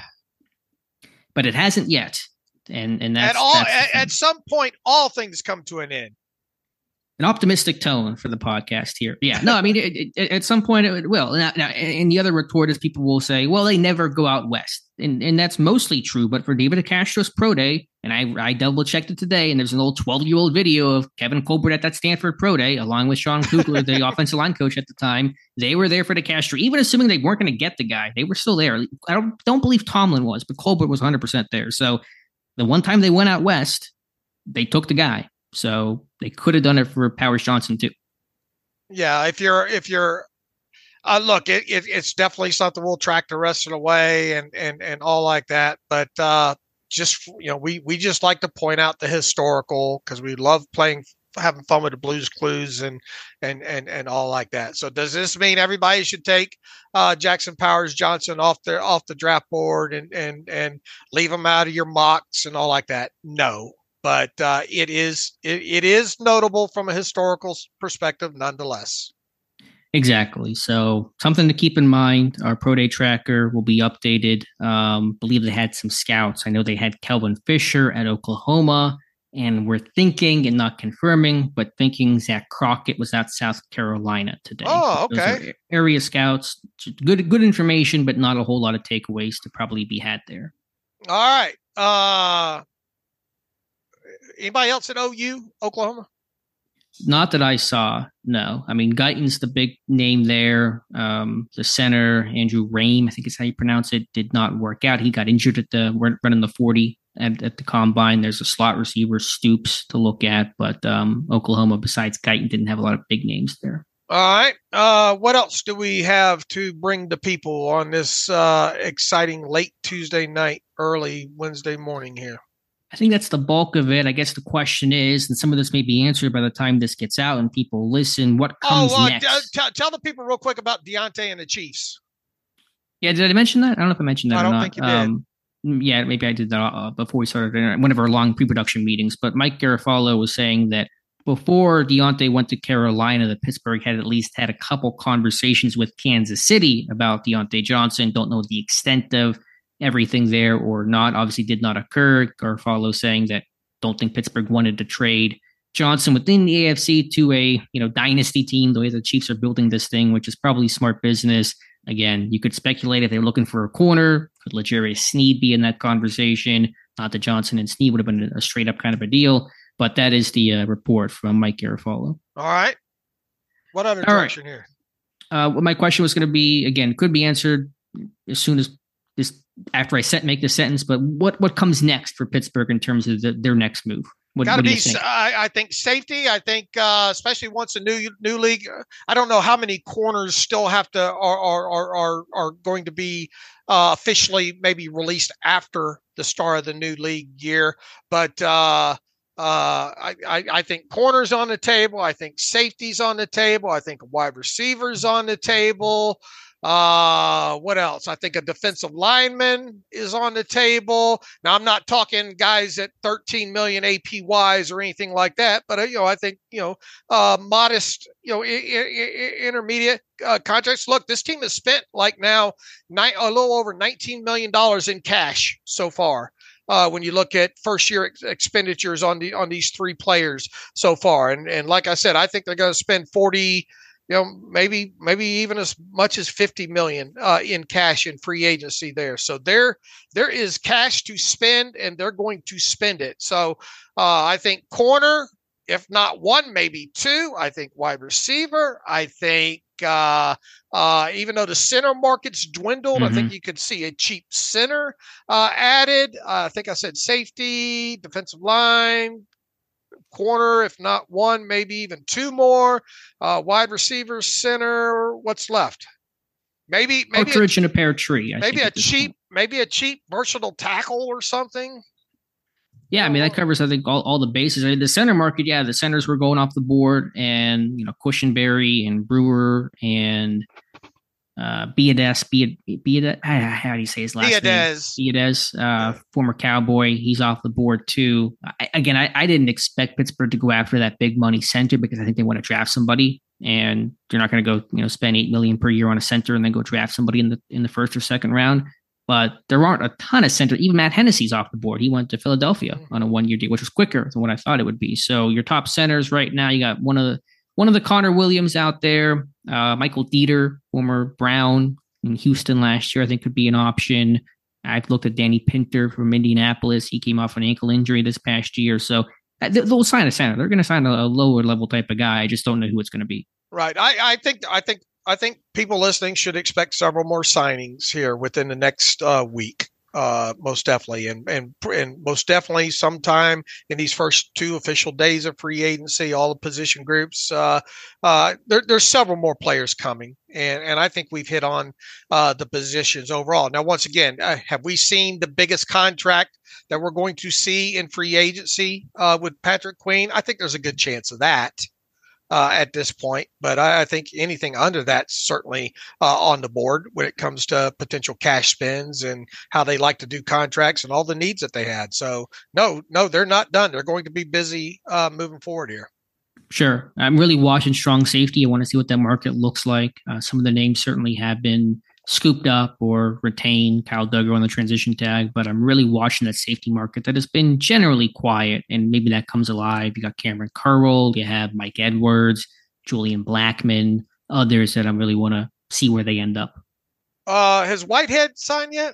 But it hasn't yet. And and that's, at, all, that's at, at some point, all things come to an end. An optimistic tone for the podcast here. Yeah, no, I mean, it, it, at some point it will. Now, now, and the other retort is people will say, well, they never go out west. And and that's mostly true. But for David DeCastro's pro day, and I, I double checked it today, and there's an old twelve-year-old video of Kevin Colbert at that Stanford pro day, along with Sean Kugler, the offensive line coach at the time. They were there for DeCastro, even assuming they weren't going to get the guy. They were still there. I don't, don't believe Tomlin was, but Colbert was one hundred percent there. So the one time they went out west, they took the guy. So they could have done it for Powers Johnson too. Yeah, if you're if you're uh, look, it, it it's definitely something we'll track the rest of the way and and and all like that. But uh, just you know, we we just like to point out the historical because we love playing, having fun with the Blues Clues and and and and all like that. So does this mean everybody should take uh, Jackson Powers Johnson off the off the draft board and and and leave him out of your mocks and all like that? No. But uh, it is it, it is notable from a historical perspective, nonetheless. Exactly. So something to keep in mind. Our pro day tracker will be updated. Um, believe they had some scouts. I know they had Kelvin Fisher at Oklahoma, and we're thinking and not confirming, but thinking Zach Crockett was at South Carolina today. Oh, okay. Those are area scouts. Good, good information, but not a whole lot of takeaways to probably be had there. All right. Uh, anybody else at O U, Oklahoma? Not that I saw, no. I mean, Guyton's the big name there. Um, the center, Andrew Rame, I think is how you pronounce it, did not work out. He got injured at the running the forty at, at the combine. There's a slot receiver, Stoops, to look at, but um, Oklahoma, besides Guyton, didn't have a lot of big names there. All right. Uh, what else do we have to bring to people on this uh, exciting late Tuesday night, early Wednesday morning here? I think that's the bulk of it. I guess the question is, and some of this may be answered by the time this gets out and people listen, what comes oh, uh, next? D- t- tell the people real quick about Deontay and the Chiefs. Yeah, did I mention that? I don't know if I mentioned that I or don't not. think you did. Um, yeah, maybe I did that uh, before we started one of our long pre-production meetings. But Mike Garafolo was saying that before Deontay went to Carolina, that Pittsburgh had at least had a couple conversations with Kansas City about Deontay Johnson. Don't know the extent of everything there or not. Obviously did not occur. Garofalo saying that don't think Pittsburgh wanted to trade Johnson within the A F C to a, you know, dynasty team, the way the Chiefs are building this thing, which is probably smart business. Again, you could speculate if they were looking for a corner, could L'Jarius Sneed be in that conversation? Not that Johnson and Sneed would have been a straight up kind of a deal, but that is the uh, report from Mike Garofalo. All right. What other All direction right. here? Uh, well, my question was going to be, again, could be answered as soon as this, after I set, make the sentence, but what, what comes next for Pittsburgh in terms of the, their next move? What, Gotta what do be, you think? I, I think safety. I think, uh, especially once a new new league. I don't know how many corners still have to are are are are, are going to be uh, officially maybe released after the start of the new league year, but uh, uh, I, I I think corners on the table. I think safeties on the table. I think wide receivers on the table. Uh, what else? I think a defensive lineman is on the table. Now, I'm not talking guys at thirteen million A P Ys or anything like that, but uh, you know, I think, you know, uh, modest, you know, I- I- intermediate uh, contracts. Look, this team has spent like now nine, a little over nineteen million dollars in cash so far. Uh, when you look at first year ex- expenditures on the, on these three players so far. And, and like I said, I think they're going to spend forty, you know, maybe maybe even as much as fifty million uh, in cash in free agency there. So there there is cash to spend, and they're going to spend it. So uh, I think corner, if not one, maybe two. I think wide receiver. I think uh, uh, even though the center market's dwindled, mm-hmm. I think you could see a cheap center uh, added. Uh, I think I said safety, defensive line, corner, if not one, maybe even two more. Uh, wide receiver, center. What's left? Maybe maybe Partridge and a pear tree. I maybe a cheap, point. maybe a cheap versatile tackle or something. Yeah, I mean that covers I think all, all the bases. I mean, the center market, yeah, the centers were going off the board, and you know Cushenberry and Brewer and uh, Biades, Biades, how do you say his last Biades. name? Biades, uh, former Cowboy. He's off the board too. I, again, I, I didn't expect Pittsburgh to go after that big money center because I think they want to draft somebody, and they're not going to go, you know, spend eight million per year on a center and then go draft somebody in the in the first or second round. But there aren't a ton of center. Even Matt Hennessy's off the board. He went to Philadelphia on a one-year deal, which was quicker than what I thought it would be. So your top centers right now, you got one of the one of the Connor Williams out there, uh, Michael Dieter, former Brown in Houston last year, I think could be an option. I've looked at Danny Pinter from Indianapolis. He came off an ankle injury this past year. So they'll sign a center. They're going to sign a, a lower level type of guy. I just don't know who it's going to be. Right. I, I think I think I think people listening should expect several more signings here within the next uh, week. Uh, most definitely, and and and most definitely, sometime in these first two official days of free agency, all the position groups. Uh, uh, there, there's several more players coming, and and I think we've hit on uh, the positions overall. Now, once again, uh, have we seen the biggest contract that we're going to see in free agency uh, with Patrick Queen? I think there's a good chance of that. Uh, at this point, but I, I think anything under that's certainly uh, on the board when it comes to potential cash spends and how they like to do contracts and all the needs that they had. So no, no, they're not done. They're going to be busy uh, moving forward here. Sure. I'm really watching strong safety. I want to see what that market looks like. Uh, some of the names certainly have been scooped up or retained. Kyle Duggar on the transition tag, but I'm really watching that safety market that has been generally quiet, and maybe that comes alive. You got Cameron Curl, you have Mike Edwards, Julian Blackmon, others that I really want to see where they end up. Uh, has Whitehead signed yet?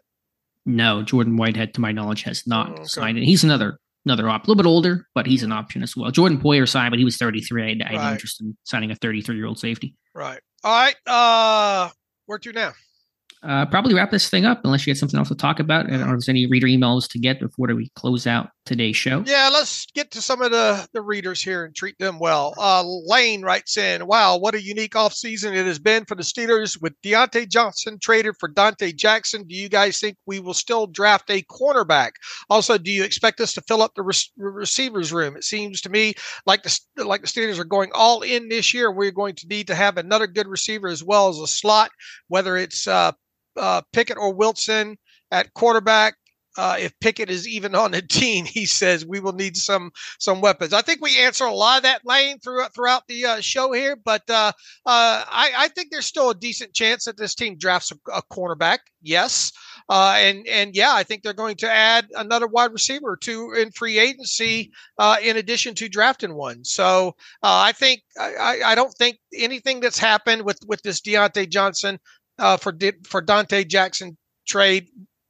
No, Jordan Whitehead, to my knowledge, has not Oh, okay. signed it. He's another another op, a little bit older, but he's an option as well. Jordan Poyer signed, but he was thirty-three. I, I had Right. interest in signing a thirty-three-year-old safety. Right. All right. Uh, where to now? Uh, probably wrap this thing up unless you had something else to talk about. I don't know if there's any reader emails to get before we close out today's show. Yeah, let's get to some of the, the readers here and treat them well. Uh, Lane writes in, wow, what a unique offseason it has been for the Steelers with Diontae Johnson traded for Dante Jackson. Do you guys think we will still draft a cornerback? Also, do you expect us to fill up the re- receivers room? It seems to me like the, like the Steelers are going all in this year. We're going to need to have another good receiver as well as a slot, whether it's uh, uh, Pickett or Wilson at quarterback. Uh, if Pickett is even on the team, he says we will need some some weapons. I think we answer a lot of that, Lane, throughout throughout the uh, show here. But uh, uh, I, I think there's still a decent chance that this team drafts a, a cornerback. Yes, uh, and and yeah, I think they're going to add another wide receiver or two in free agency uh, in addition to drafting one. So uh, I think I, I don't think anything that's happened with with this Diontae Johnson uh, for for Dante Jackson trade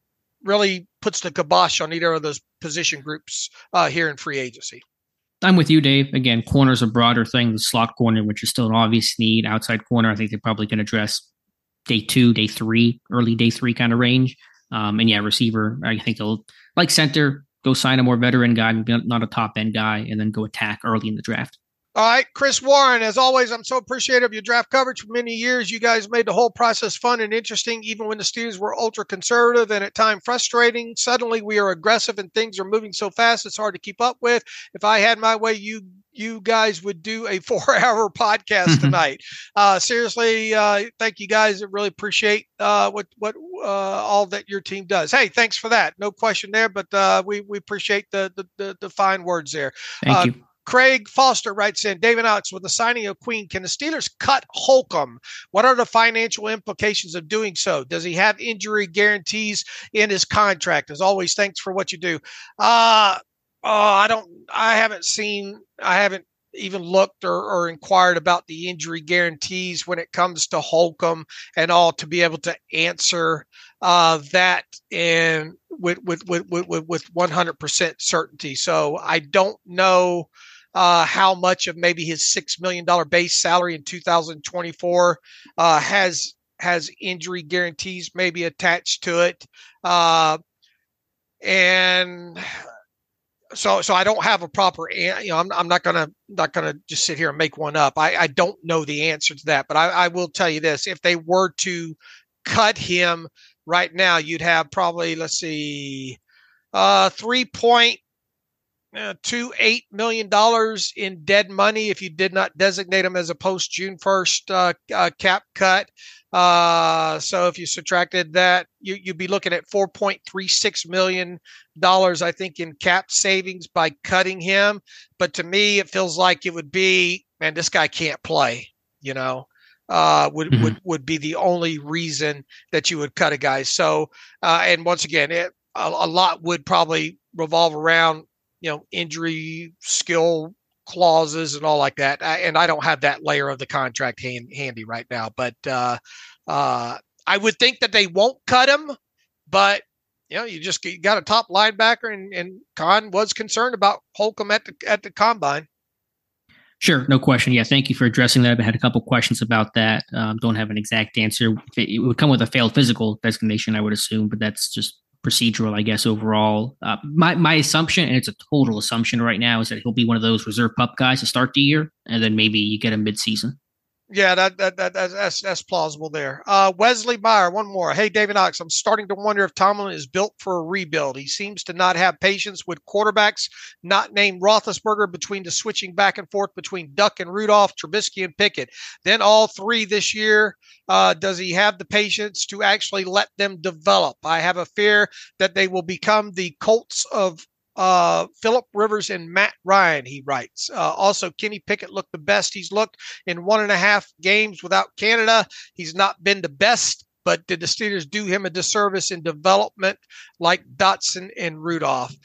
really puts the kibosh on either of those position groups uh, here in free agency. I'm with you, Dave. Again, corner's a broader thing. The slot corner, which is still an obvious need. Outside corner, I think they probably can address day two, day three, early day three kind of range. Um, and yeah, receiver, I think they'll, like center, go sign a more veteran guy, not a top end guy, and then go attack early in the draft. All right, Chris Warren, as always, I'm so appreciative of your draft coverage for many years. You guys made the whole process fun and interesting, even when the Steelers were ultra conservative and at times frustrating. Suddenly we are aggressive and things are moving so fast it's hard to keep up with. If I had my way, you you guys would do a four-hour podcast tonight. uh, seriously, uh, thank you guys. I really appreciate uh, what what uh, all that your team does. Hey, thanks for that. No question there, but uh, we we appreciate the the, the, the fine words there. Thank uh, you. Craig Foster writes in, David Alex, with the signing of Queen, can the Steelers cut Holcomb? What are the financial implications of doing so? Does he have injury guarantees in his contract? As always, thanks for what you do. Uh, oh, I don't, I haven't seen, I haven't even looked or, or inquired about the injury guarantees when it comes to Holcomb and all to be able to answer uh, that and with, with, with, with, with one hundred percent certainty. So I don't know Uh, how much of maybe his six million dollars base salary in two thousand twenty-four uh, has has injury guarantees maybe attached to it. Uh, and so so I don't have a proper, you know, I'm, I'm not going to not going to just sit here and make one up. I, I don't know the answer to that, but I, I will tell you this. If they were to cut him right now, you'd have probably, let's see, uh, three point Uh, two eight million dollars in dead money if you did not designate him as a post June first uh, uh, cap cut. Uh, so if you subtracted that, you, you'd be looking at four point three six million dollars, I think, in cap savings by cutting him. But to me, it feels like it would be, man, this guy can't play. You know, uh, would mm-hmm. would would be the only reason that you would cut a guy. So, uh, and once again, it, a, a lot would probably revolve around, you know, injury, skill clauses and all like that. I, and I don't have that layer of the contract hand, handy right now, but uh, uh, I would think that they won't cut him, but you know, you just you got a top linebacker, and, and Khan was concerned about Holcomb at the, at the combine. Sure. No question. Yeah. Thank you for addressing that. I had a couple questions about that. Um, don't have an exact answer. It, it would come with a failed physical designation, I would assume, but that's just procedural, I guess, overall. Uh, my my assumption, and it's a total assumption right now, is that he'll be one of those reserve pup guys to start the year, and then maybe you get him mid-season. Yeah, that, that, that that's that's plausible there. Uh, Wesley Meyer, one more. Hey, David Knox, I'm starting to wonder if Tomlin is built for a rebuild. He seems to not have patience with quarterbacks not named Roethlisberger between the switching back and forth between Duck and Rudolph, Trubisky and Pickett. Then all three this year. Uh, does he have the patience to actually let them develop? I have a fear that they will become the Colts of uh, Phillip Rivers and Matt Ryan, he writes. Uh, also, Kenny Pickett looked the best he's looked in one and a half games without Canada. He's not been the best, but did the Steelers do him a disservice in development like Dotson and Rudolph?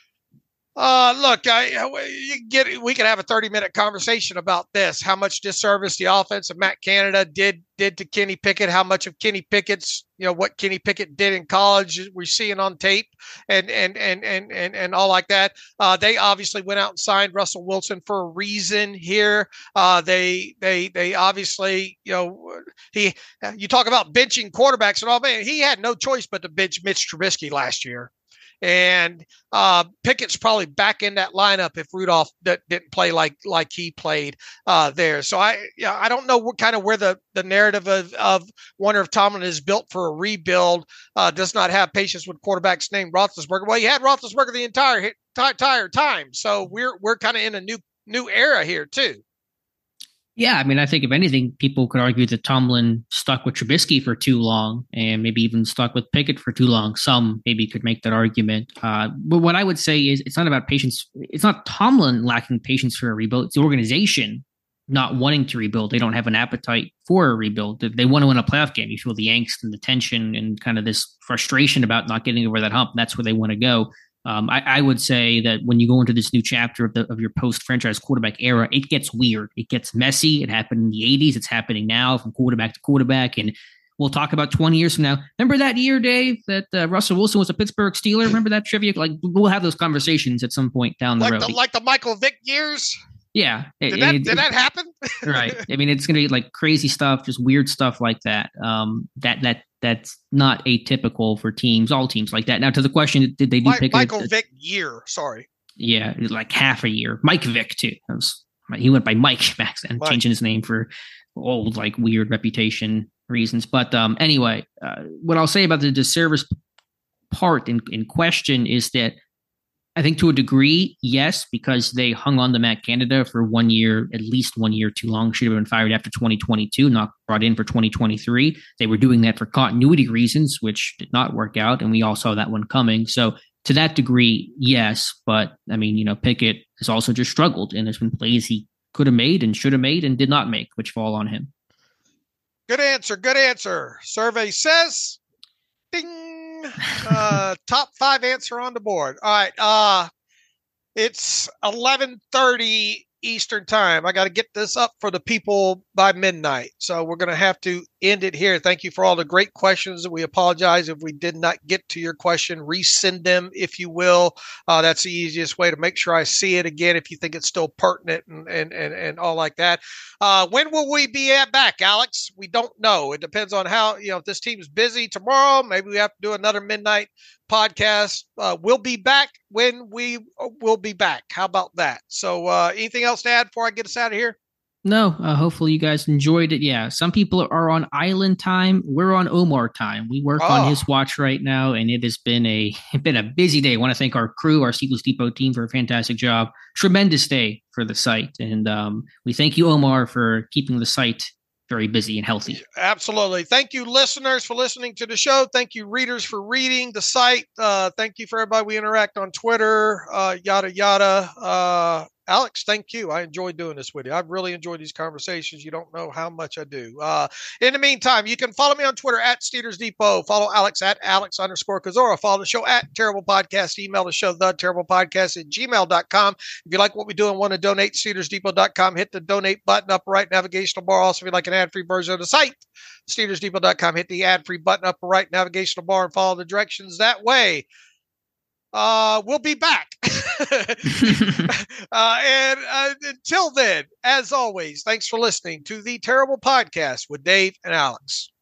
Uh, look, I, you get, we could have a thirty minute conversation about this. How much disservice the offense of Matt Canada did, did to Kenny Pickett, how much of Kenny Pickett's, you know, what Kenny Pickett did in college we're seeing on tape and, and, and, and, and, and all like that. Uh, they obviously went out and signed Russell Wilson for a reason here. Uh, they, they, they obviously, you know, he, you talk about benching quarterbacks and all, man, he had no choice but to bench Mitch Trubisky last year. And uh, Pickett's probably back in that lineup if Rudolph d- didn't play like like he played uh, there. So I, yeah, I don't know what kind of where the, the narrative of, of Wonder if Tomlin is built for a rebuild. Uh, does not have patience with quarterbacks named Roethlisberger. Well, you had Roethlisberger the entire entire time. So we're we're kind of in a new new era here too. Yeah, I mean, I think if anything, people could argue that Tomlin stuck with Trubisky for too long and maybe even stuck with Pickett for too long. Some maybe could make that argument. Uh, but what I would say is it's not about patience. It's not Tomlin lacking patience for a rebuild. It's the organization not wanting to rebuild. They don't have an appetite for a rebuild. They want to win a playoff game. You feel the angst and the tension and kind of this frustration about not getting over that hump. That's where they want to go. Um, I, I would say that when you go into this new chapter of, the, of your post-franchise quarterback era, it gets weird. It gets messy. It happened in the eighties. It's happening now from quarterback to quarterback. And we'll talk about twenty years from now. Remember that year, Dave, that uh, Russell Wilson was a Pittsburgh Steeler? Remember that trivia? Like, we'll have those conversations at some point down the like road. The, like the Michael Vick years? Yeah. Did, it, that, it, did it, that happen? Right. I mean, it's going to be like crazy stuff, just weird stuff like that. Um, that that That's not atypical for teams, all teams like that. Now, to the question, did they do My, pick Michael a, Vick year? Sorry. Yeah, like half a year. Mike Vick, too. That was, he went by Mike back then, Mike. Changing his name for old, like, weird reputation reasons. But um, anyway, uh, what I'll say about the disservice part in, in question is that I think to a degree, yes, because they hung on to Matt Canada for one year, at least one year too long. Should have been fired after twenty twenty-two, not brought in for twenty twenty-three. They were doing that for continuity reasons, which did not work out, and we all saw that one coming. So to that degree, yes, but I mean, you know, Pickett has also just struggled, and there's been plays he could have made and should have made and did not make, which fall on him. Good answer. Good answer. Survey says, ding. Uh, top five answer on the board. All right. Uh, it's eleven thirty Eastern time. I got to get this up for the people by midnight. So we're going to have to end it here. Thank you for all the great questions. We apologize if we did not get to your question. Resend them, if you will. Uh, that's the easiest way to make sure I see it again if you think it's still pertinent and, and, and, and all like that. Uh, when will we be at back, Alex? We don't know. It depends on how, you know, if this team's busy tomorrow, maybe we have to do another midnight podcast. Uh, we'll be back when we will be back. How about that? So uh, anything else to add before I get us out of here? No, uh, hopefully you guys enjoyed it. Yeah, some people are on island time. We're on Omar time. We work oh. on his watch right now, and it has been a been a busy day. I want to thank our crew, our Steelers Depot team, for a fantastic job. Tremendous day for the site, and um, we thank you, Omar, for keeping the site very busy and healthy. Absolutely. Thank you, listeners, for listening to the show. Thank you, readers, for reading the site. Uh, thank you for everybody we interact on Twitter, uh, yada, yada. Uh, Alex, thank you. I enjoy doing this with you. I've really enjoyed these conversations. You don't know how much I do. Uh, in the meantime, you can follow me on Twitter at Steelers Depot. Follow Alex at Alex underscore Kozora. Follow the show at Terrible Podcast. Email the show, the Terrible Podcast at gmail dot com. If you like what we do and want to donate, Steelers Depot dot com. Hit the donate button, upper right navigational bar. Also, if you like an ad-free version of the site, Steelers Depot dot com. Hit the ad-free button, upper right navigational bar, and follow the directions that way. Uh, we'll be back. uh, and uh, until then, as always, thanks for listening to the Terrible Podcast with Dave and Alex.